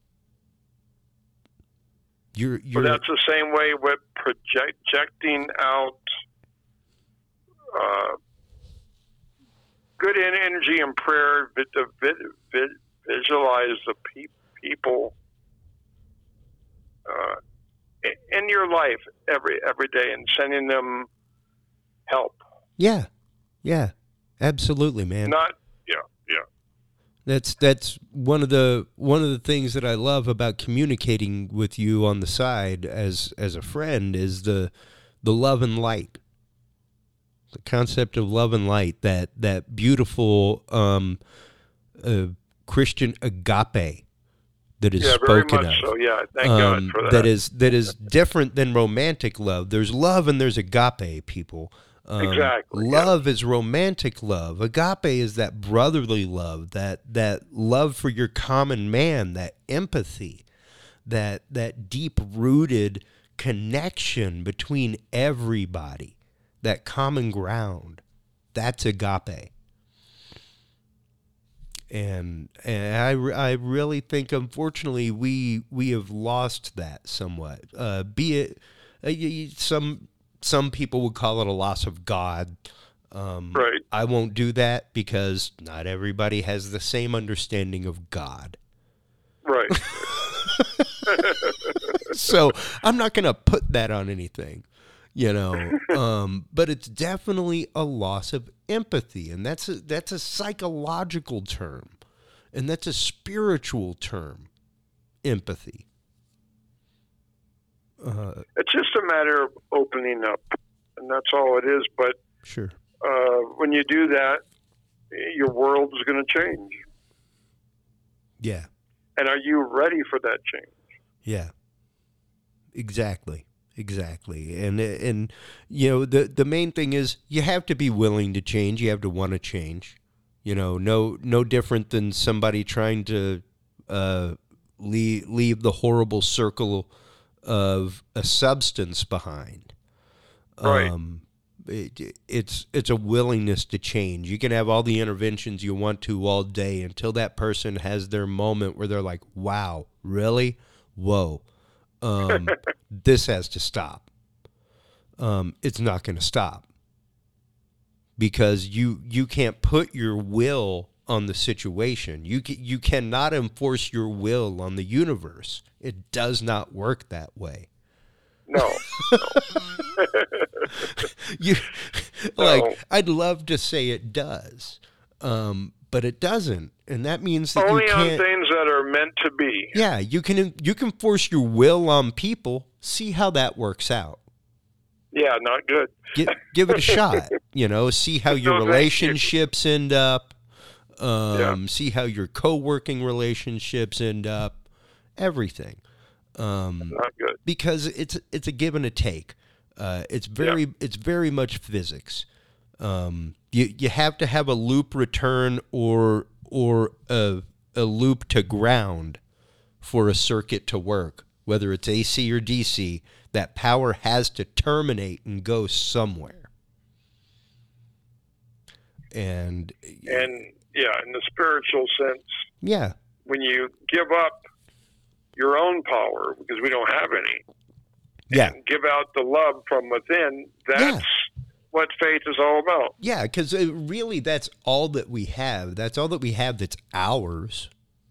You're, you're, But that's the same way with project, projecting out uh, good energy and prayer to visualize the pe- people uh, in your life every every day and sending them help. Yeah, yeah, absolutely, man. Not, yeah, yeah. That's that's one of the one of the things that I love about communicating with you on the side as as a friend is the the love and light. The concept of love and light, that that beautiful um, uh, Christian agape that is yeah, very spoken much of. so. Yeah, thank um, God for that. That is that is different than romantic love. There's love and there's agape, people. Um, exactly. Love yeah. is romantic love. Agape is that brotherly love, that that love for your common man, that empathy, that that deep-rooted connection between everybody, that common ground. That's agape. And and I, I really think, unfortunately, we we have lost that somewhat. Uh, be it uh, some some people would call it a loss of God. Um, right. I won't do that because not everybody has the same understanding of God. Right. So I'm not going to put that on anything, you know. Um, but it's definitely a loss of empathy, and that's a, that's a psychological term, and that's a spiritual term, empathy. Uh, it's just a matter of opening up, and that's all it is. But sure, uh, when you do that, your world is going to change. yeah, and are you ready for that change? yeah, exactly. Exactly. And, and you know, the, the main thing is you have to be willing to change. You have to want to change. You know, no no different than somebody trying to uh, leave, leave the horrible circle of a substance behind. Right. Um, it, it's it's a willingness to change. You can have all the interventions you want to all day until that person has their moment where they're like, wow, really? Whoa. Um, this has to stop. Um, it's not going to stop because you you can't put your will on the situation. You you cannot enforce your will on the universe. It does not work that way. No. no. you No. like I'd love to say it does, um, but it doesn't, and that means that only you can't. on things that are meant to be. Yeah, you can you can force your will on people. See how that works out. Yeah, not good. Give, give it a shot. You know, see how your No, relationships end up. Um, Yeah. See how your co-working relationships end up. Everything. Um, Not good. because it's it's a give and a take. Uh, it's very Yeah. it's very much physics. Um, you you have to have a loop return or or a a loop to ground for a circuit to work, whether it's A C or D C. That power has to terminate and go somewhere. And And yeah, in the spiritual sense. Yeah. When you give up your own power, because we don't have any, Yeah. and give out the love from within, that's Yeah. what faith is all about. Yeah, because really that's all that we have. That's all that we have that's ours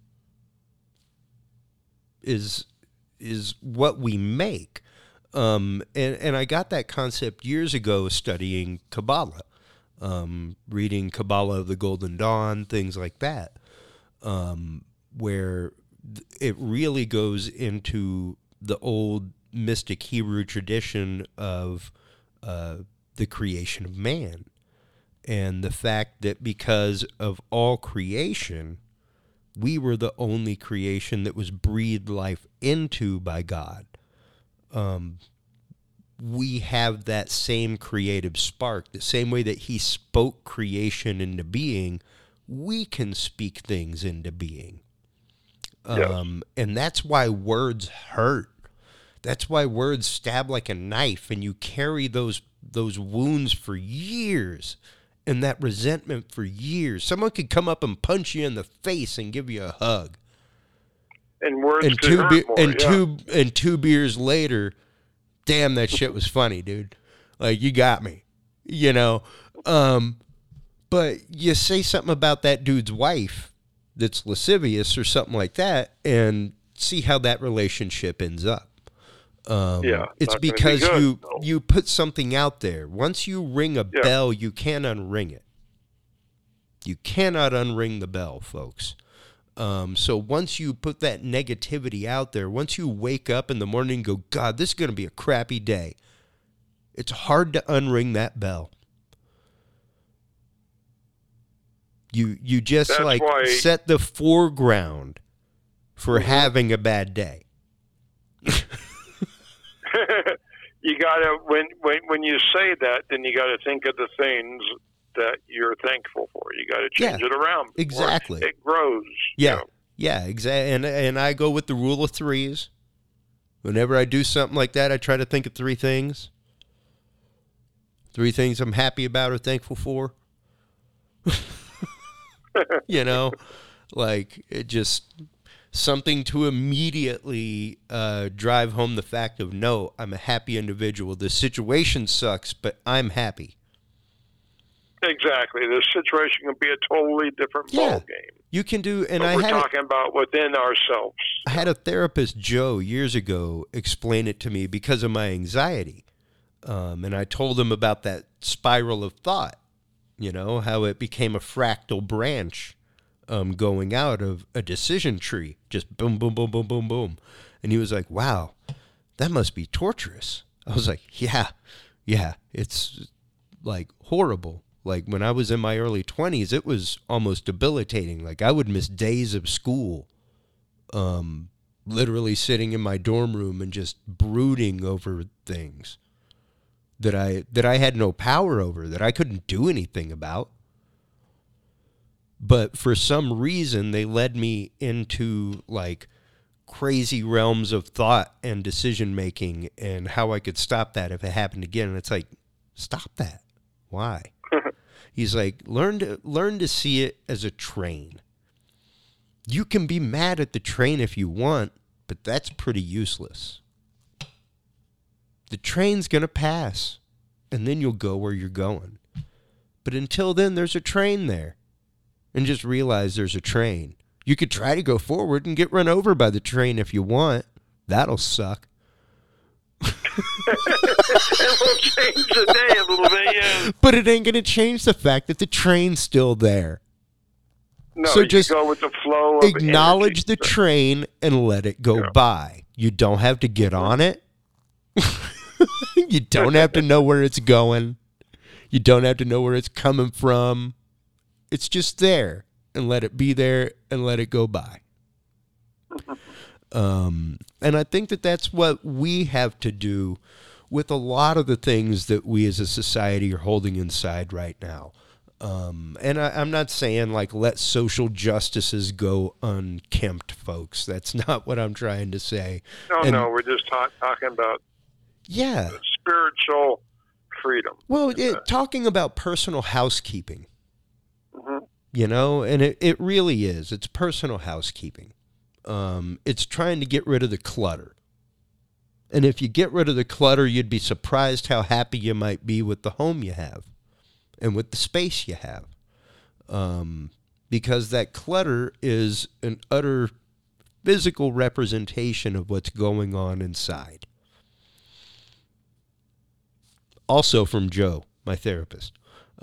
is is what we make. Um, and, and I got that concept years ago studying Kabbalah, um, reading Kabbalah of the Golden Dawn, things like that, um, where it really goes into the old mystic Hebrew tradition of uh, the creation of man, and the fact that because of all creation, we were the only creation that was breathed life into by God. Um, we have that same creative spark, the same way that he spoke creation into being, we can speak things into being. Yes. Um, and that's why words hurt. That's why words stab like a knife, and you carry those those wounds for years, and that resentment for years. Someone could come up and punch you in the face and give you a hug. And words And could two hurt be- more, and yeah. two and two beers later, damn, that shit was funny, dude. Like, you got me, you know. Um, but you say something about that dude's wife that's lascivious or something like that, and see how that relationship ends up. Um, Yeah, it's not gonna be because good, you no. you put something out there. Once you ring a Yeah. bell, you can't unring it. You cannot unring the bell, folks. Um, so once you put that negativity out there, once you wake up in the morning and go, God, this is going to be a crappy day, it's hard to unring that bell. You you just That's like why- set the foreground for Mhm. having a bad day. You gotta when when when you say that, then you gotta think of the things that you're thankful for. You gotta change Yeah, it around. before exactly. It grows. Yeah, you know. yeah, exactly. And and I go with the rule of threes. Whenever I do something like that, I try to think of three things. Three things I'm happy about or thankful for. You know, like it just something to immediately uh, drive home the fact of, no, I'm a happy individual. The situation sucks, but I'm happy. Exactly. The situation can be a totally different Yeah. ball game. You can do, and But I we're had a- talking about within ourselves. I had a therapist, Joe, years ago explain it to me because of my anxiety. Um, and I told him about that spiral of thought, you know, how it became a fractal branch um, going out of a decision tree, just boom, boom, boom, boom, boom, boom. And he was like, wow, that must be torturous. I was like, yeah, yeah, it's like horrible. Like when I was in my early twenties, it was almost debilitating. Like I would miss days of school, um, literally sitting in my dorm room and just brooding over things that I that I had no power over, that I couldn't do anything about. But for some reason, they led me into like crazy realms of thought and decision making and how I could stop that if it happened again. And it's like, stop that. Why? He's like, learn to learn to see it as a train. You can be mad at the train if you want, but that's pretty useless. The train's going to pass, and then you'll go where you're going. But until then, there's a train there. And just realize there's a train. You could try to go forward and get run over by the train if you want. That'll suck. It will change the day a little bit, yeah. But it ain't going to change the fact that the train's still there. No, So you just go with the flow of Acknowledge energy. the train and let it go Yeah. by. You don't have to get on it. You don't have to know where it's going. You don't have to know where it's coming from. It's just there, and let it be there and let it go by. Um, and I think that that's what we have to do with a lot of the things that we as a society are holding inside right now. Um, and I, I'm not saying like let social justices go unkempt, folks. That's not what I'm trying to say. No, And- no, we're just talk, talking about Yeah. spiritual freedom. Well, it, talking about personal housekeeping. Mhm. you know, and it, it really is. It's personal housekeeping. Um, it's trying to get rid of the clutter. And if you get rid of the clutter, you'd be surprised how happy you might be with the home you have and with the space you have. Um, because that clutter is an utter physical representation of what's going on inside. Also from Joe, my therapist.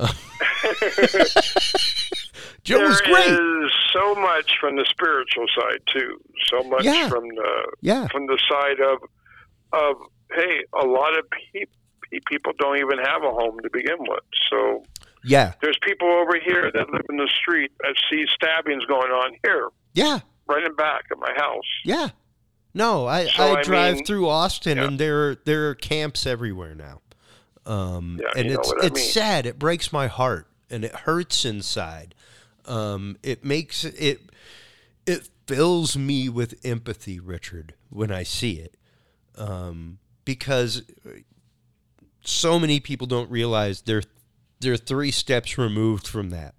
Joe there was great. There is so much from the spiritual side too. So much yeah. from the yeah. from the side of of hey, a lot of pe- people don't even have a home to begin with. So yeah, there's people over here that live in the street that see stabbings going on here. Yeah, right in back of my house. Yeah, no, I so, I, I drive mean, through Austin, yeah. and there there are camps everywhere now. Um, yeah, and you know it's what I it's mean. sad. It breaks my heart, and it hurts inside. Um, it makes it it fills me with empathy, Richard, when I see it, um, because so many people don't realize they're they're three steps removed from that.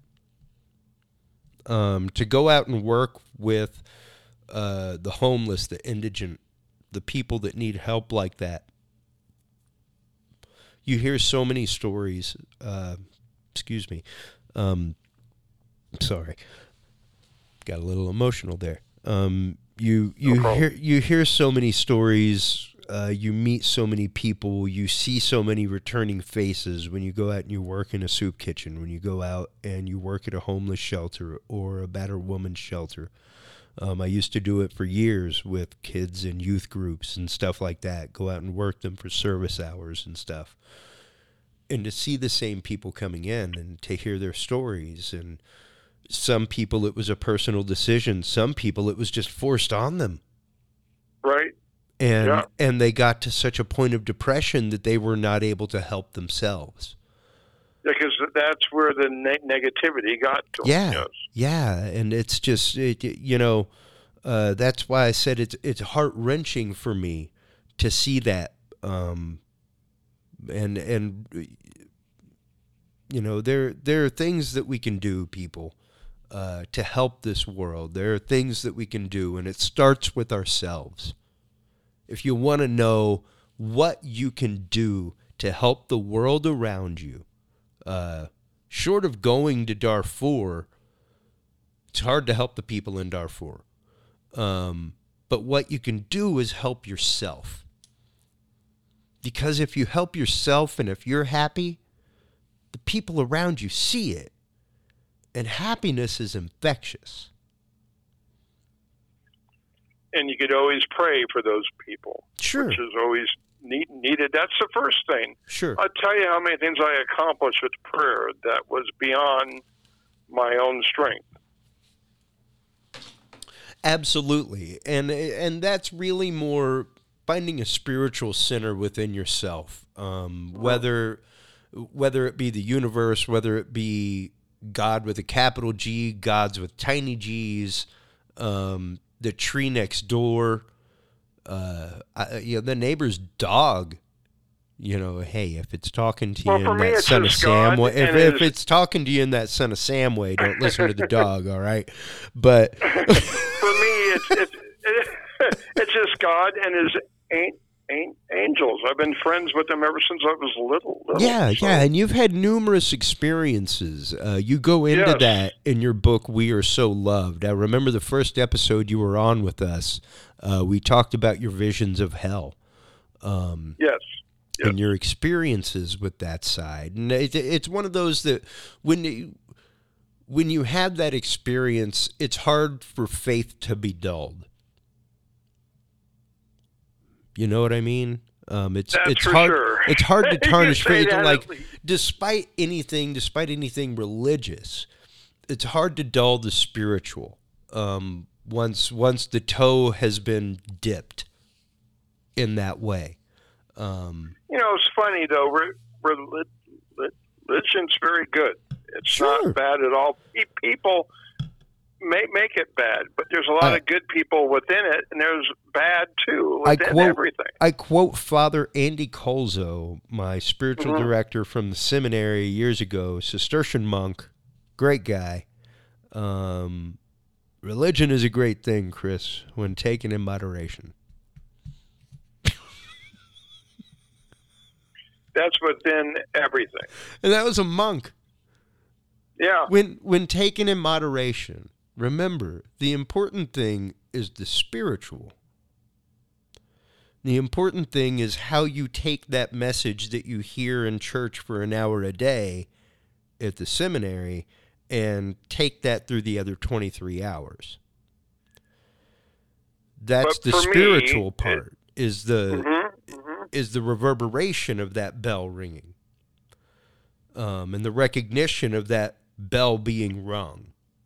Um, to go out and work with uh, the homeless, the indigent, the people that need help like that. You hear so many stories. Uh, excuse me. Um, sorry, got a little emotional there. Um, you you No hear you hear so many stories. Uh, you meet so many people. You see so many returning faces when you go out and you work in a soup kitchen. When you go out and you work at a homeless shelter or a battered woman's shelter. Um, I used to do it for years with kids and youth groups and stuff like that. Go out and work them for service hours and stuff. And to see the same people coming in and to hear their stories. And some people, it was a personal decision. Some people, it was just forced on them. Right. And yeah. and they got to such a point of depression that they were not able to help themselves. Because that's where the ne- negativity got to them. Yeah, yes. yeah, and it's just it, you know uh, that's why I said it's it's heart wrenching for me to see that, um, and and you know there there are things that we can do, people, uh, to help this world. There are things that we can do, and it starts with ourselves. If you want to know what you can do to help the world around you, uh, short of going to Darfur, it's hard to help the people in Darfur. Um, but what you can do is help yourself. Because if you help yourself and if you're happy, the people around you see it. And happiness is infectious. And you could always pray for those people. Sure. Which is always need, needed. That's the first thing. Sure. I'll tell you how many things I accomplished with prayer that was beyond my own strength. Absolutely. And and that's really more finding a spiritual center within yourself. Um, whether whether it be the universe, whether it be God with a capital G, gods with tiny G's, um, the tree next door, uh, I, you know, the neighbor's dog. You know, hey, if it's talking to you well, in me, that Son of Sam way, if, his... if it's talking to you in that Son of Sam way, don't listen to the dog, all right? But for me, it's it's it's just God and His ain't ain't angels. I've been friends with them ever since I was little. little yeah, so. yeah, and you've had numerous experiences. Uh, you go into yes. that in your book, We Are So Loved. I remember the first episode you were on with us. Uh, we talked about your visions of hell. Um, yes. Yep. And your experiences with that side. And it, it's one of those that when you, when you have that experience, it's hard for faith to be dulled. You know what I mean? Um, it's That's it's for hard. Sure. It's hard to tarnish faith. that Like, despite anything, despite anything religious, it's hard to dull the spiritual. Um, once once the toe has been dipped in that way. Um, you know, it's funny though. Re- re- religion's very good. It's sure. not bad at all. People may make it bad, but there's a lot I, of good people within it, and there's bad too within I quote, everything. I quote Father Andy Colzo, my spiritual mm-hmm. director from the seminary years ago, Cistercian monk, great guy. Um, religion is a great thing, Chris, when taken in moderation. That's within everything. And that was a monk. Yeah. When when taken in moderation, remember, the important thing is the spiritual. The important thing is how you take that message that you hear in church for an hour a day at the seminary and take that through the other twenty-three hours. That's But the for spiritual me, part, is the Mm-hmm, mm-hmm. is the reverberation of that bell ringing. Um, and the recognition of that bell being rung.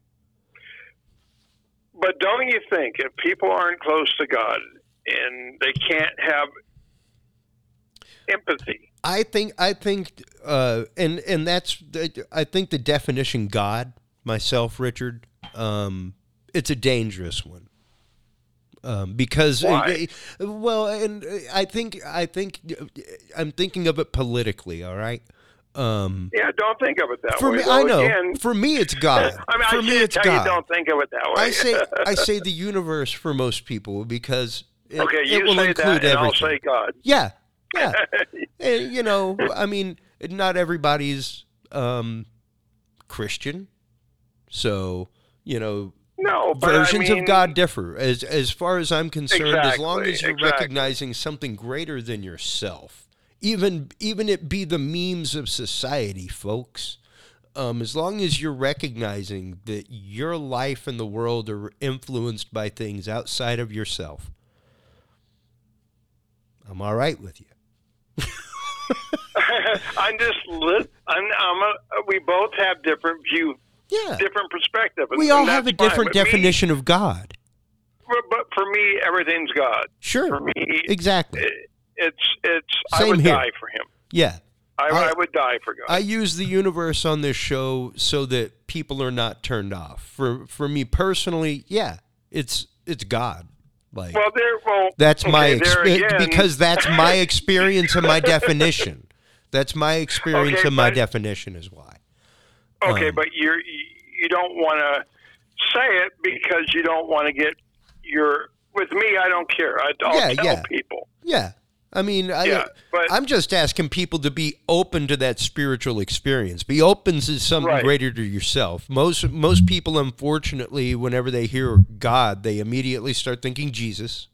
But don't you think if people aren't close to God and they can't have empathy? I think I think uh, and and that's I think the definition God, myself, Richard, um, it's a dangerous one. Um, because Why? uh, well, and I think I think I'm thinking of it politically. All right. Um, Yeah, don't think of it that for way. me, Though, I know. Again, For me, it's God. I mean, for I me, can't it's tell God. you don't think of it that way. I say I say the universe for most people because it, okay, it you will say include that, and I'll everything. say God. Yeah, yeah. And, you know, I mean, not everybody's um, Christian, so you know, No, but versions I mean, of God differ. As as far as I'm concerned, as long Exactly, as you're exactly. recognizing something greater than yourself, even even it be the memes of society, folks. Um, as long as you're recognizing that your life and the world are influenced by things outside of yourself, I'm all right with you. I'm just lit. I'm. I'm a, we both have different view, Yeah. different perspective. and- We all and have a that's fine. different But me- definition of God. but- but for me, everything's God. Sure. For me, Exactly. it- it's it's. I Same would here. die for him. Yeah. I, I- I would die for God. I use the universe on this show so that people are not turned off. For for me personally, yeah, it's it's God. Like well, there. Well, that's my okay, there exp- again- because that's my experience and my definition. That's my experience Okay, and my but- definition is why. Okay, Um, but you're you don't want to say it because you don't want to get your. With me, I don't care. I, I'll Yeah, tell yeah. people. Yeah. I mean, I, Yeah, but- I'm just asking people to be open to that spiritual experience. Be open to something Right. greater to yourself. Most most people, unfortunately, whenever they hear God, they immediately start thinking Jesus.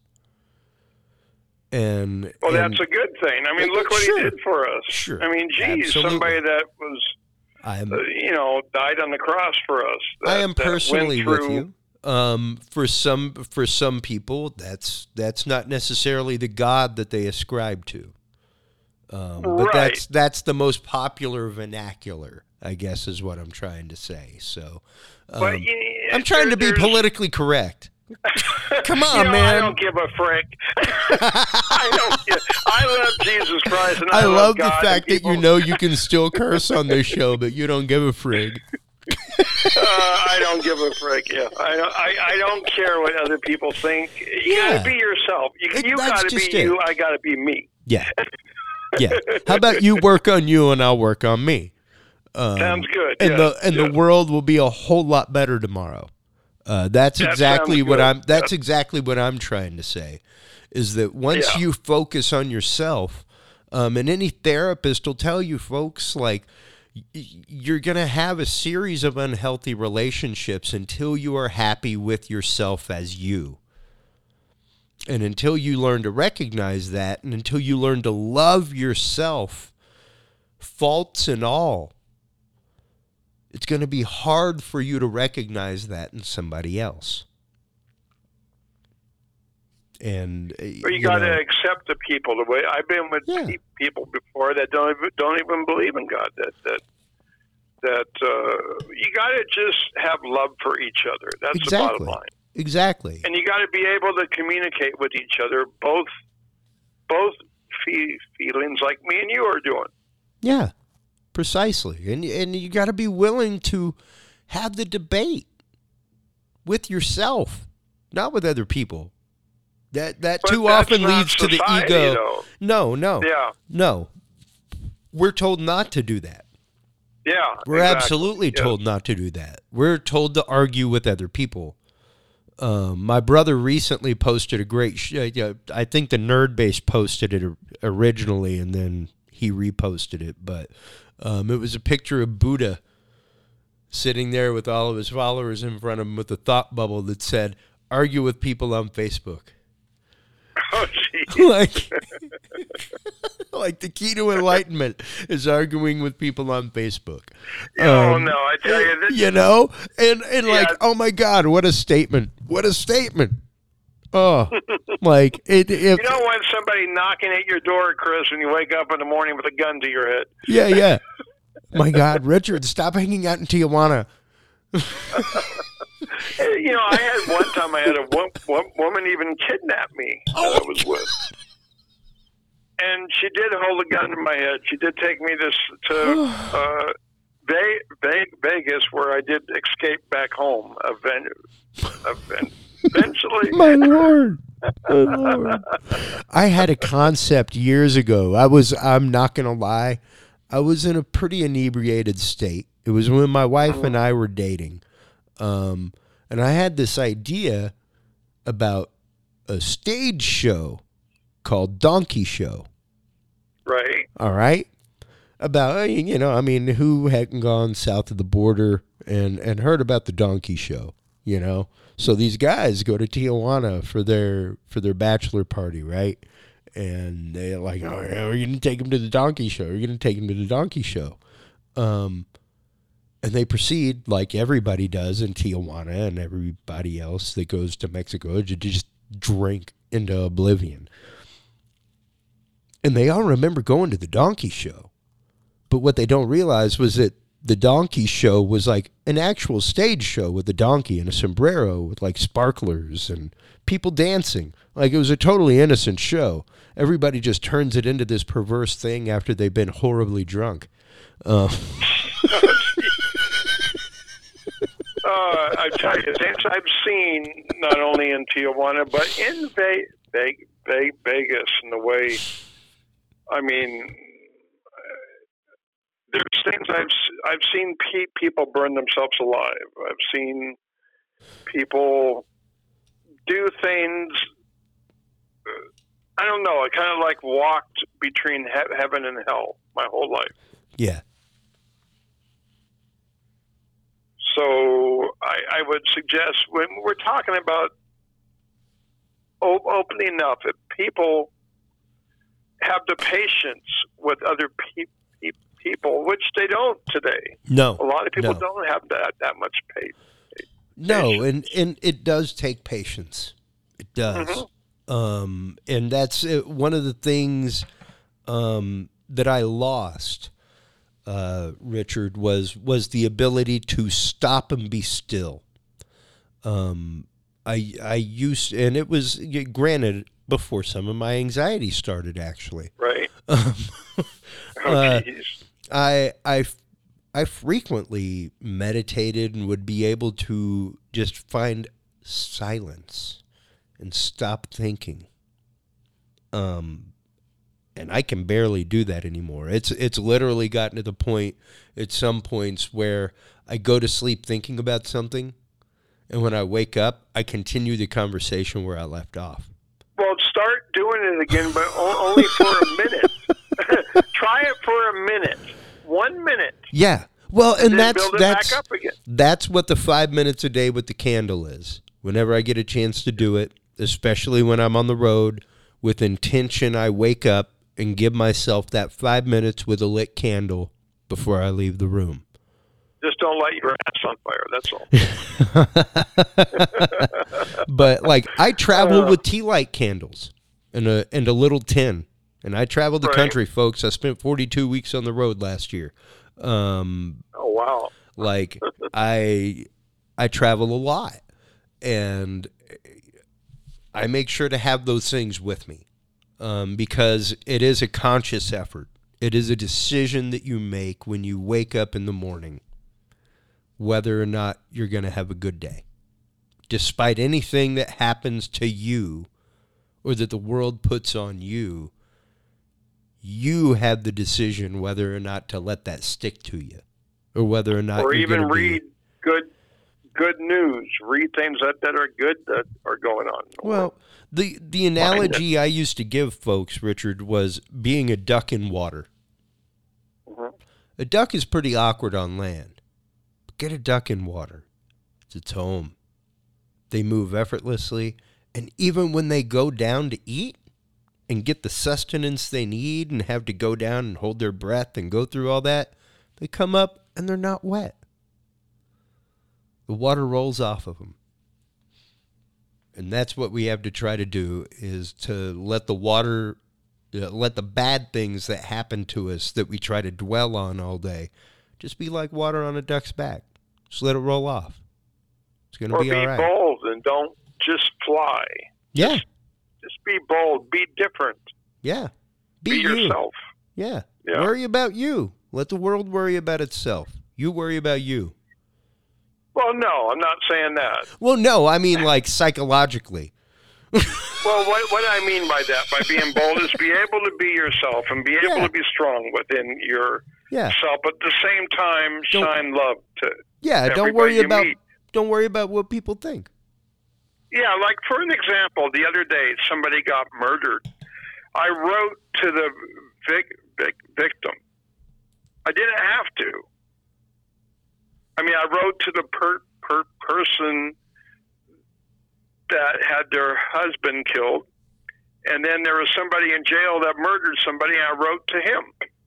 And Well, and that's a good thing. I mean, Yeah, look what sure. he did for us. Sure. I mean, geez, Absolutely. somebody that was, I'm uh, you know, died on the cross for us. I that- am that went personally with through- you. Um, for some for some people, that's that's not necessarily the God that they ascribe to. Um, but Right. that's that's the most popular vernacular, I guess, is what I'm trying to say. So, um, But you- I'm trying there- to be there's- politically correct. Come on, you know, man. I don't give a frick. I don't. Give, I love Jesus Christ, and I, I love the God, fact and that you people- know you can still curse on this show, but you don't give a frig. uh, I don't give a frick. Yeah, I don't. I, I don't care what other people think. You Yeah. gotta be yourself. You, It- you that's gotta just be it. you. I gotta be me. Yeah, yeah. How about you work on you and I'll work on me? Um, Sounds good. and yes, the and yes. the world will be a whole lot better tomorrow. Uh, that's That exactly sounds what good. I'm. That's exactly what I'm trying to say. Is that once Yeah. you focus on yourself, um, and any therapist will tell you, folks, like y- you're going to have a series of unhealthy relationships until you are happy with yourself as you. And until you learn to recognize that, and until you learn to love yourself, faults and all, it's going to be hard for you to recognize that in somebody else. And uh, But you, got to know, accept the people the way I've been with Yeah. pe- people before that don't even, don't even believe in God. That that that uh, you got to just have love for each other. That's the exactly, bottom line. exactly. And you got to be able to communicate with each other, both both fe- feelings like me and you are doing. Yeah, precisely. And and you got to be willing to have the debate with yourself, not with other people. That that But too that's often not leads to the society, ego. though. No, no, Yeah, no. We're told not to do that. Yeah, We're exactly. absolutely Yes. told not to do that. We're told to argue with other people. Um, my brother recently posted a great, sh- uh, yeah, I think the Nerd Base posted it originally, and then he reposted it. But um, it was a picture of Buddha sitting there with all of his followers in front of him with a thought bubble that said, "Argue with people on Facebook." Oh, geez. like, like the key to enlightenment is arguing with people on Facebook. Oh, Um, no, I tell you, this, You know, and and Yeah. like, oh my God, what a statement! What a statement! Oh, like it. If, you don't want somebody knocking at your door, Chris, when you wake up in the morning with a gun to your head. yeah, yeah. My God, Richard, stop hanging out in Tijuana. You know, I had one time I had a wo- wo- woman even kidnap me that I was with. And she did hold a gun to my head. She did take me this to uh, Ve- Ve- Vegas, where I did escape back home event- event- eventually. My Lord. My Lord. I had a concept years ago. I was, I'm not going to lie, I was in a pretty inebriated state. It was when my wife and I were dating. Um, and I had this idea about a stage show called Donkey Show. Right. All right. About, you know, I mean, who hadn't gone south of the border and, and heard about the Donkey Show, you know? So these guys go to Tijuana for their for their bachelor party, right? And they're like, oh, yeah, we're going to take them to the Donkey Show. We're going to take them to the Donkey Show. Um, and they proceed, like everybody does in Tijuana and everybody else that goes to Mexico, to just drink into oblivion. And they all remember going to the Donkey Show. But what they don't realize was that the Donkey Show was like an actual stage show with a donkey and a sombrero with like sparklers and people dancing. Like it was a totally innocent show. Everybody just turns it into this perverse thing after they've been horribly drunk. Uh, Uh, I tell you, things I've seen not only in Tijuana but in Ve- Ve- Ve- Vegas, and the way, I mean, there's things I've I've seen pe- people burn themselves alive. I've seen people do things. I don't know. I kind of like walked between he- heaven and hell my whole life. yeah. So I, I would suggest when we're talking about op- opening up, if people have the patience with other pe- pe- people, which they don't today. No. A lot of people no. don't have that, that much patience. No, and, and it does take patience. It does. Mm-hmm. Um, and that's uh, one of the things um, that I lost, uh, Richard, was was the ability to stop and be still. Um, I I used, and it was, granted, before some of my anxiety started, actually. Right. Um, Oh, uh, geez. I I I frequently meditated and would be able to just find silence and stop thinking. Um, and I can barely do that anymore. It's it's literally gotten to the point at some points where I go to sleep thinking about something, and when I wake up, I continue the conversation where I left off. Well, start doing it again, but o- only for a minute. Try it for a minute. One minute. Yeah. Well, and, And then that's build it that's back up again. that's what the five minutes a day with the candle is. Whenever I get a chance to do it, especially when I'm on the road, with intention, I wake up and give myself that five minutes with a lit candle before I leave the room. Just don't light your ass on fire. That's all. But like I travel Uh. with tea light candles and a and a little tin, and I traveled the Right. country, folks. I spent forty-two weeks on the road last year. Um, Oh, wow. like I I travel a lot, and I make sure to have those things with me, um, because it is a conscious effort. It is a decision that you make when you wake up in the morning, whether or not you're going to have a good day. Despite anything that happens to you or that the world puts on you, you have the decision whether or not to let that stick to you. or whether or not or you're even gonna read be... good good news. Read things that, that are good that are going on. Well, the the analogy I used to give folks, Richard, was being a duck in water. Mm-hmm. A duck is pretty awkward on land. But get a duck in water. It's its home. They move effortlessly, and even when they go down to eat and get the sustenance they need and have to go down and hold their breath and go through all that, they come up and they're not wet. The water rolls off of them. And that's what we have to try to do, is to let the water, uh, let the bad things that happen to us that we try to dwell on all day, just be like water on a duck's back. Just let it roll off. It's going to be, be all right. Be bold and don't just fly. Yeah. Just, just be bold. Be different. Yeah. Be, be you. yourself. Yeah. yeah. Worry about you. Let the world worry about itself. You worry about you. Well, no, I'm not saying that. Well, no, I mean like psychologically. Well, what what I mean by that, by being bold, is be able to be yourself and be able yeah. to be strong within yourself, yeah. but at the same time, don't, shine love to yeah. Don't worry about meet. don't worry about what people think. Yeah, like for an example, the other day somebody got murdered. I wrote to the vic, vic, victim. I didn't have to. I mean, I wrote to the per, per person that had their husband killed, and then there was somebody in jail that murdered somebody, and I wrote to him.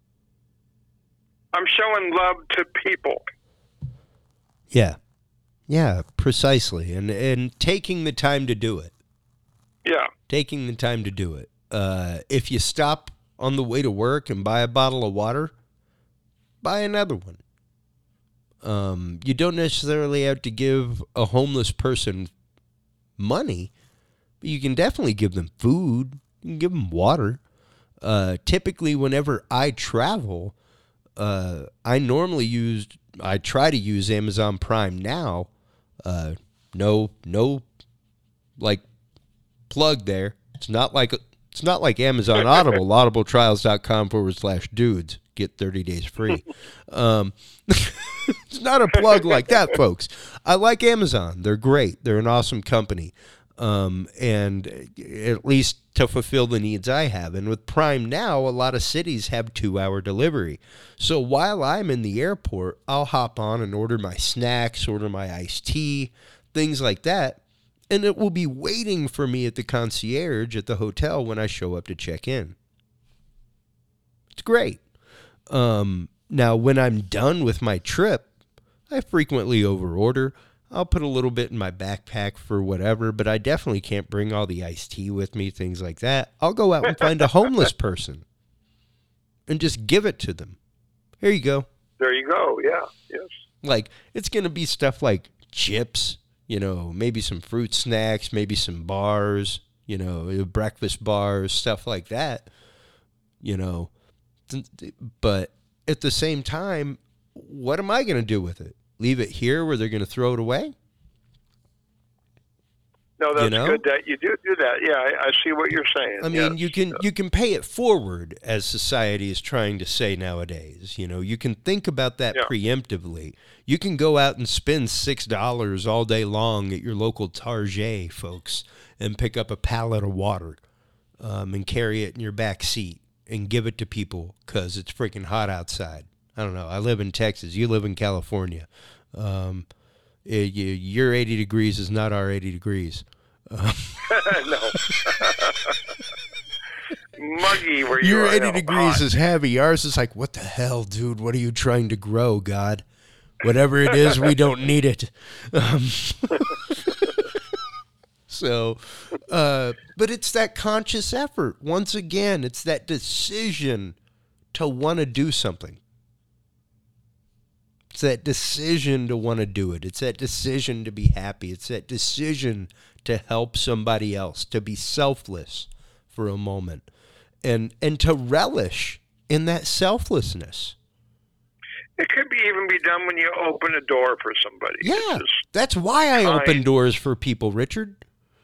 I'm showing love to people. Yeah. Yeah, precisely. And and taking the time to do it. Yeah. Taking the time to do it. Uh, if you stop on the way to work and buy a bottle of water, buy another one. Um, you don't necessarily have to give a homeless person money, but you can definitely give them food. You can give them water. Uh, typically, whenever I travel, uh, I normally use, I try to use Amazon Prime now. Uh, no, no, like plug there. It's not like it's not like Amazon Audible. audibletrials.com forward slash dudes. Get thirty days free. Um, it's not a plug like that, folks. I like Amazon. They're great. They're an awesome company. Um, and at least to fulfill the needs I have. And with Prime now, a lot of cities have two-hour delivery. So while I'm in the airport, I'll hop on and order my snacks, order my iced tea, things like that. And it will be waiting for me at the concierge at the hotel when I show up to check in. It's great. Um, now, when I'm done with my trip, I frequently overorder. I'll put a little bit in my backpack for whatever, but I definitely can't bring all the iced tea with me, things like that. I'll go out and find a homeless person and just give it to them. Here you go. There you go, yeah, yes. Like, it's going to be stuff like chips, you know, maybe some fruit snacks, maybe some bars, you know, breakfast bars, stuff like that, you know. But at the same time, what am I going to do with it? Leave it here where they're going to throw it away? No, that's you know? good that you do do that. Yeah, I, I see what you're saying. I mean, yes. you can you can pay it forward, as society is trying to say nowadays. You know, you can think about that yeah. preemptively. You can go out and spend six dollars all day long at your local Target, folks, and pick up a pallet of water um, and carry it in your back seat and give it to people because it's freaking hot outside. I don't know. I live in Texas. You live in California. Um, it, you, your eighty degrees is not our eighty degrees. Um, no. Muggy where you your are. eighty no, degrees hot. is heavy. Ours is like, what the hell, dude? What are you trying to grow, God? Whatever it is, we don't need it. Um, so, uh, but it's that conscious effort. Once again, it's that decision to want to do something. It's that decision to want to do it. It's that decision to be happy. It's that decision to help somebody else, to be selfless for a moment, and and to relish in that selflessness. It could be even be done when you open a door for somebody. Yeah, that's why I kind. open doors for people, Richard.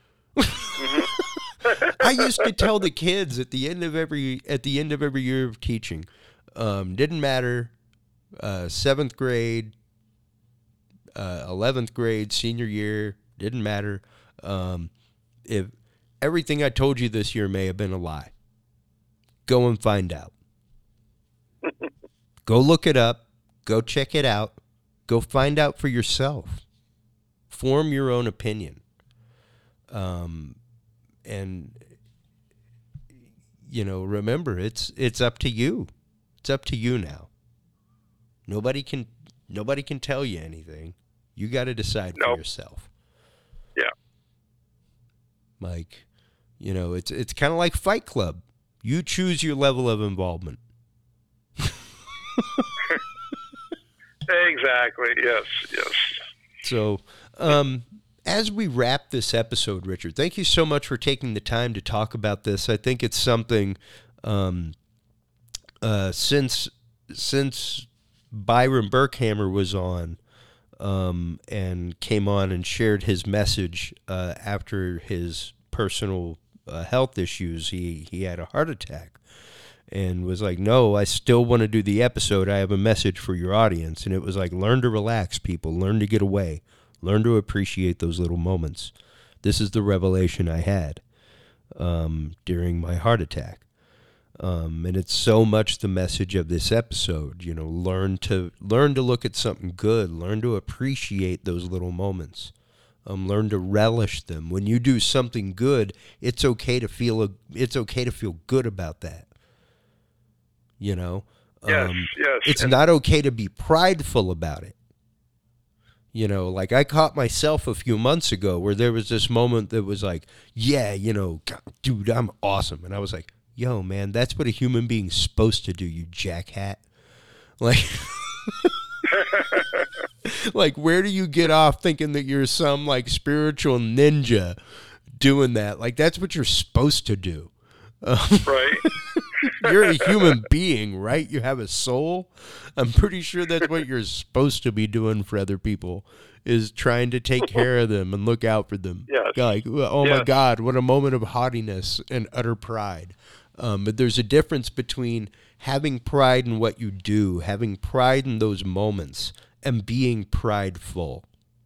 Mm-hmm. I used to tell the kids at the end of every at the end of every year of teaching, um, didn't matter uh, seventh grade, uh, eleventh grade, senior year, didn't matter. Um, if everything I told you this year may have been a lie, go and find out. Go look it up. Go check it out. Go find out for yourself. Form your own opinion. Um, and, you know, remember, it's it's up to you. It's up to you now. Nobody can nobody can tell you anything. You got to decide Nope. for yourself. Yeah. Like, you know, it's it's kind of like Fight Club. You choose your level of involvement. Exactly. Yes. Yes. So, um, as we wrap this episode, Richard, thank you so much for taking the time to talk about this. I think it's something um, uh, since since Byron Berkhammer was on um, and came on and shared his message uh, after his personal uh, health issues. He he had a heart attack. And was like, no, I still want to do the episode. I have a message for your audience. And it was like, learn to relax, people. Learn to get away. Learn to appreciate those little moments. This is the revelation I had um, during my heart attack. Um, and it's so much the message of this episode. You know, learn to learn to look at something good. Learn to appreciate those little moments. Um, learn to relish them. When you do something good, it's okay to feel a, it's okay to feel good about that. You know, Yes, um, yes. it's And- not okay to be prideful about it. You know, like I caught myself a few months ago where there was this moment that was like, yeah, you know, God, dude, I'm awesome. And I was like, yo, man, that's what a human being's supposed to do, you jackhat. Like, like, where do you get off thinking that you're some like spiritual ninja doing that? Like, that's what you're supposed to do. Um, Right. You're a human being, right? You have a soul. I'm pretty sure that's what you're supposed to be doing for other people, is trying to take care of them and look out for them. Yes. Like, oh my Yes. God, what a moment of haughtiness and utter pride. Um, but there's a difference between having pride in what you do, having pride in those moments, and being prideful.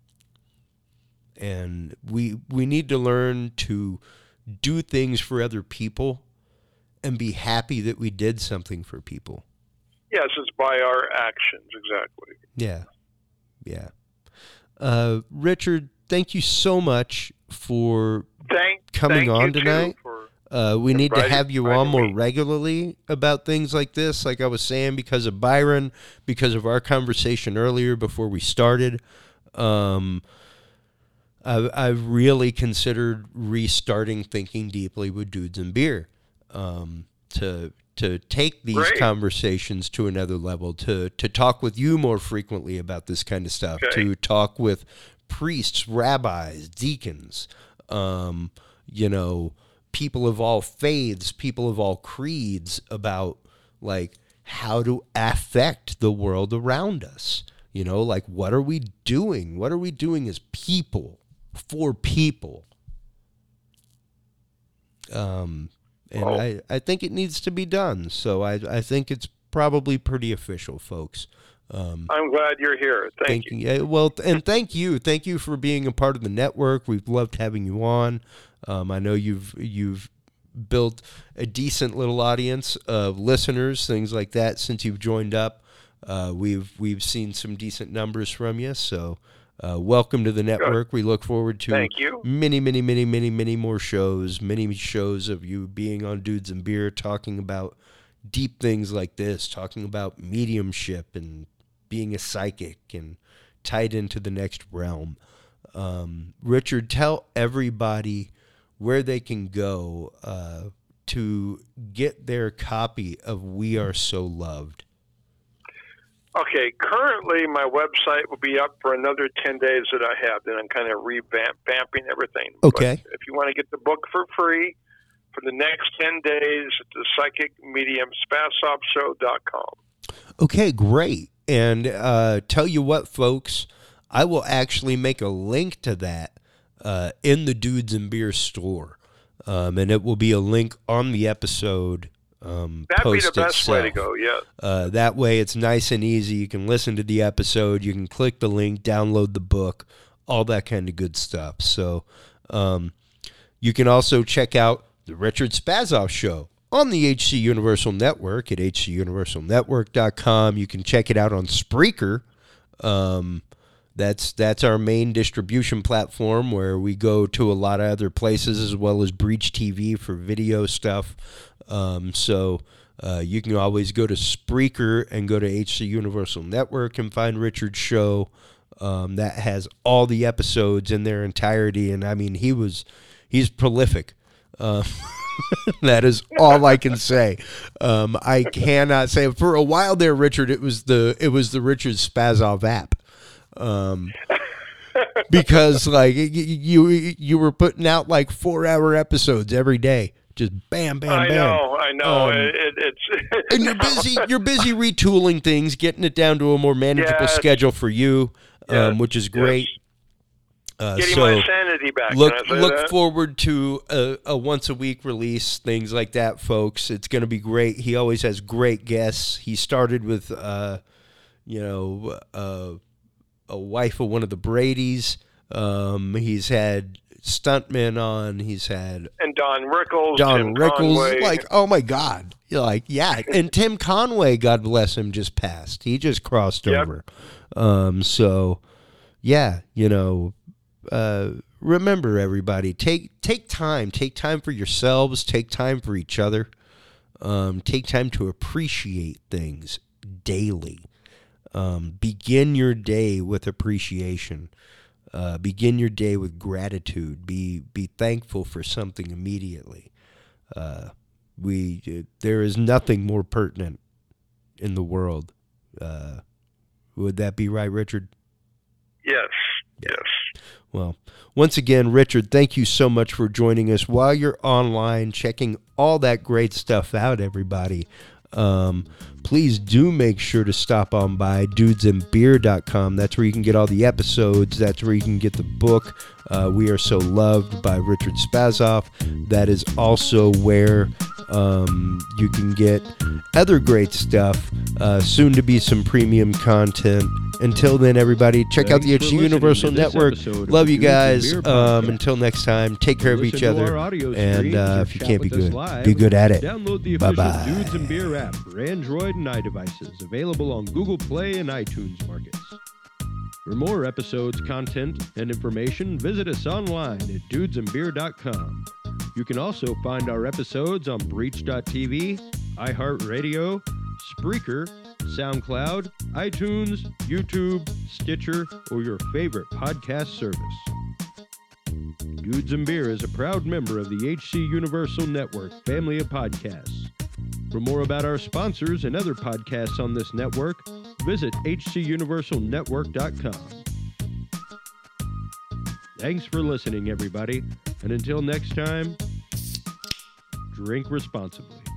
And we we need to learn to do things for other people and be happy that we did something for people. Yes, it's by our actions, exactly. Yeah. Yeah. Uh, Richard, thank you so much for Thank, coming thank on you too tonight. for- Uh, we need to Inviting- have you on inviting more me. regularly about things like this, like I was saying, because of Byron, because of our conversation earlier before we started. Um, I've, I've really considered restarting Thinking Deeply with Dudes and Beer, um, to to take these Great. conversations to another level, to to talk with you more frequently about this kind of stuff, Okay. to talk with priests, rabbis, deacons, um, you know, people of all faiths, people of all creeds about like how to affect the world around us. You know, like what are we doing? What are we doing as people for people? Um, and Well- I, I think it needs to be done. So I, I think it's probably pretty official, folks. Um, I'm glad you're here. Thank thanking, you. yeah, well, and thank you, thank you for being a part of the network. We've loved having you on. Um, I know you've you've built a decent little audience of listeners, things like that, since you've joined up. Uh, we've we've seen some decent numbers from you, so uh, welcome to the network. We look forward to Thank you. many, many, many, many, many more shows, many shows of you being on Dudes and Beer, talking about deep things like this, talking about mediumship and being a psychic and tied into the next realm. Um, Richard, tell everybody where they can go uh, to get their copy of We Are So Loved. Okay, currently my website will be up for another ten days that I have. Then I'm kind of revamping everything. Okay. But if you want to get the book for free for the next ten days, it's the Psychic Medium Spassoff Show dot com. Okay, great. And uh, tell you what, folks, I will actually make a link to that uh, in the Dudes and Beer store. Um, and it will be a link on the episode um, That'd post be the best itself. way to go, yeah. Uh, that way it's nice and easy. You can listen to the episode. You can click the link, download the book, all that kind of good stuff. So um, you can also check out The Richard Spasoff Show on the H C Universal Network at h c universal network dot com. You can check it out on Spreaker. Um, that's that's our main distribution platform where we go to a lot of other places, as well as Breach T V for video stuff. Um, so uh, you can always go to Spreaker and go to H C Universal Network and find Richard's show. Um, that has all the episodes in their entirety, and I mean he was he's prolific. Uh, that is all I can say. Um, I cannot say for a while there, Richard. It was the it was the Richard Spasoff app, um, because like you you were putting out like four hour episodes every day, just bam bam I bam. know, I know. Um, it, it, it's and you're busy. You're busy retooling things, getting it down to a more manageable Yes. schedule for you, um, Yes. which is great. Yes. Uh, Getting so my sanity back. look can I say look that? forward to a, a once a week release, things like that, folks. It's going to be great. He always has great guests. He started with, uh, you know, uh, a wife of one of the Bradys. Um, he's had stuntmen on. He's had And Don Rickles, Don Tim Rickles. Conway. Like, oh my God! You're like, yeah. And Tim Conway, God bless him, just passed. He just crossed Yep. over. Um, so, yeah, you know. Uh, remember, everybody, take take time. Take time for yourselves. Take time for each other. Um, take time to appreciate things daily. Um, begin your day with appreciation. Uh, begin your day with gratitude. Be be thankful for something immediately. Uh, we there is nothing more pertinent in the world. Uh, would that be right, Richard? Yes, yes. Well, once again, Richard, thank you so much for joining us while you're online, checking all that great stuff out, everybody. Um, please do make sure to stop on by dudes and beer dot com. That's where you can get all the episodes. That's where you can get the book, uh, We Are So Loved by Richard Spasoff. That is also where um, you can get other great stuff, uh, soon to be some premium content. Until then, everybody, check Thanks out the for H C listening Universal to this Network. episode of Love the you Dudes and guys. Beer Um, Podcast. until next time, take care of Listen each to other. our audio And streams uh, or if you chat can't be with us good, live, be good at it. Download the official Bye-bye. Dudes and Beer app for Android and iDevices, available on Google Play and iTunes markets. For more episodes, content, and information, visit us online at dudes and beer dot com. You can also find our episodes on Breach dot T V, iHeartRadio, Spreaker, SoundCloud, iTunes, YouTube, Stitcher, or your favorite podcast service. Dudes and Beer is a proud member of the H C Universal Network family of podcasts. For more about our sponsors and other podcasts on this network, visit h c universal network dot com. Thanks for listening, everybody, and until next time, drink responsibly.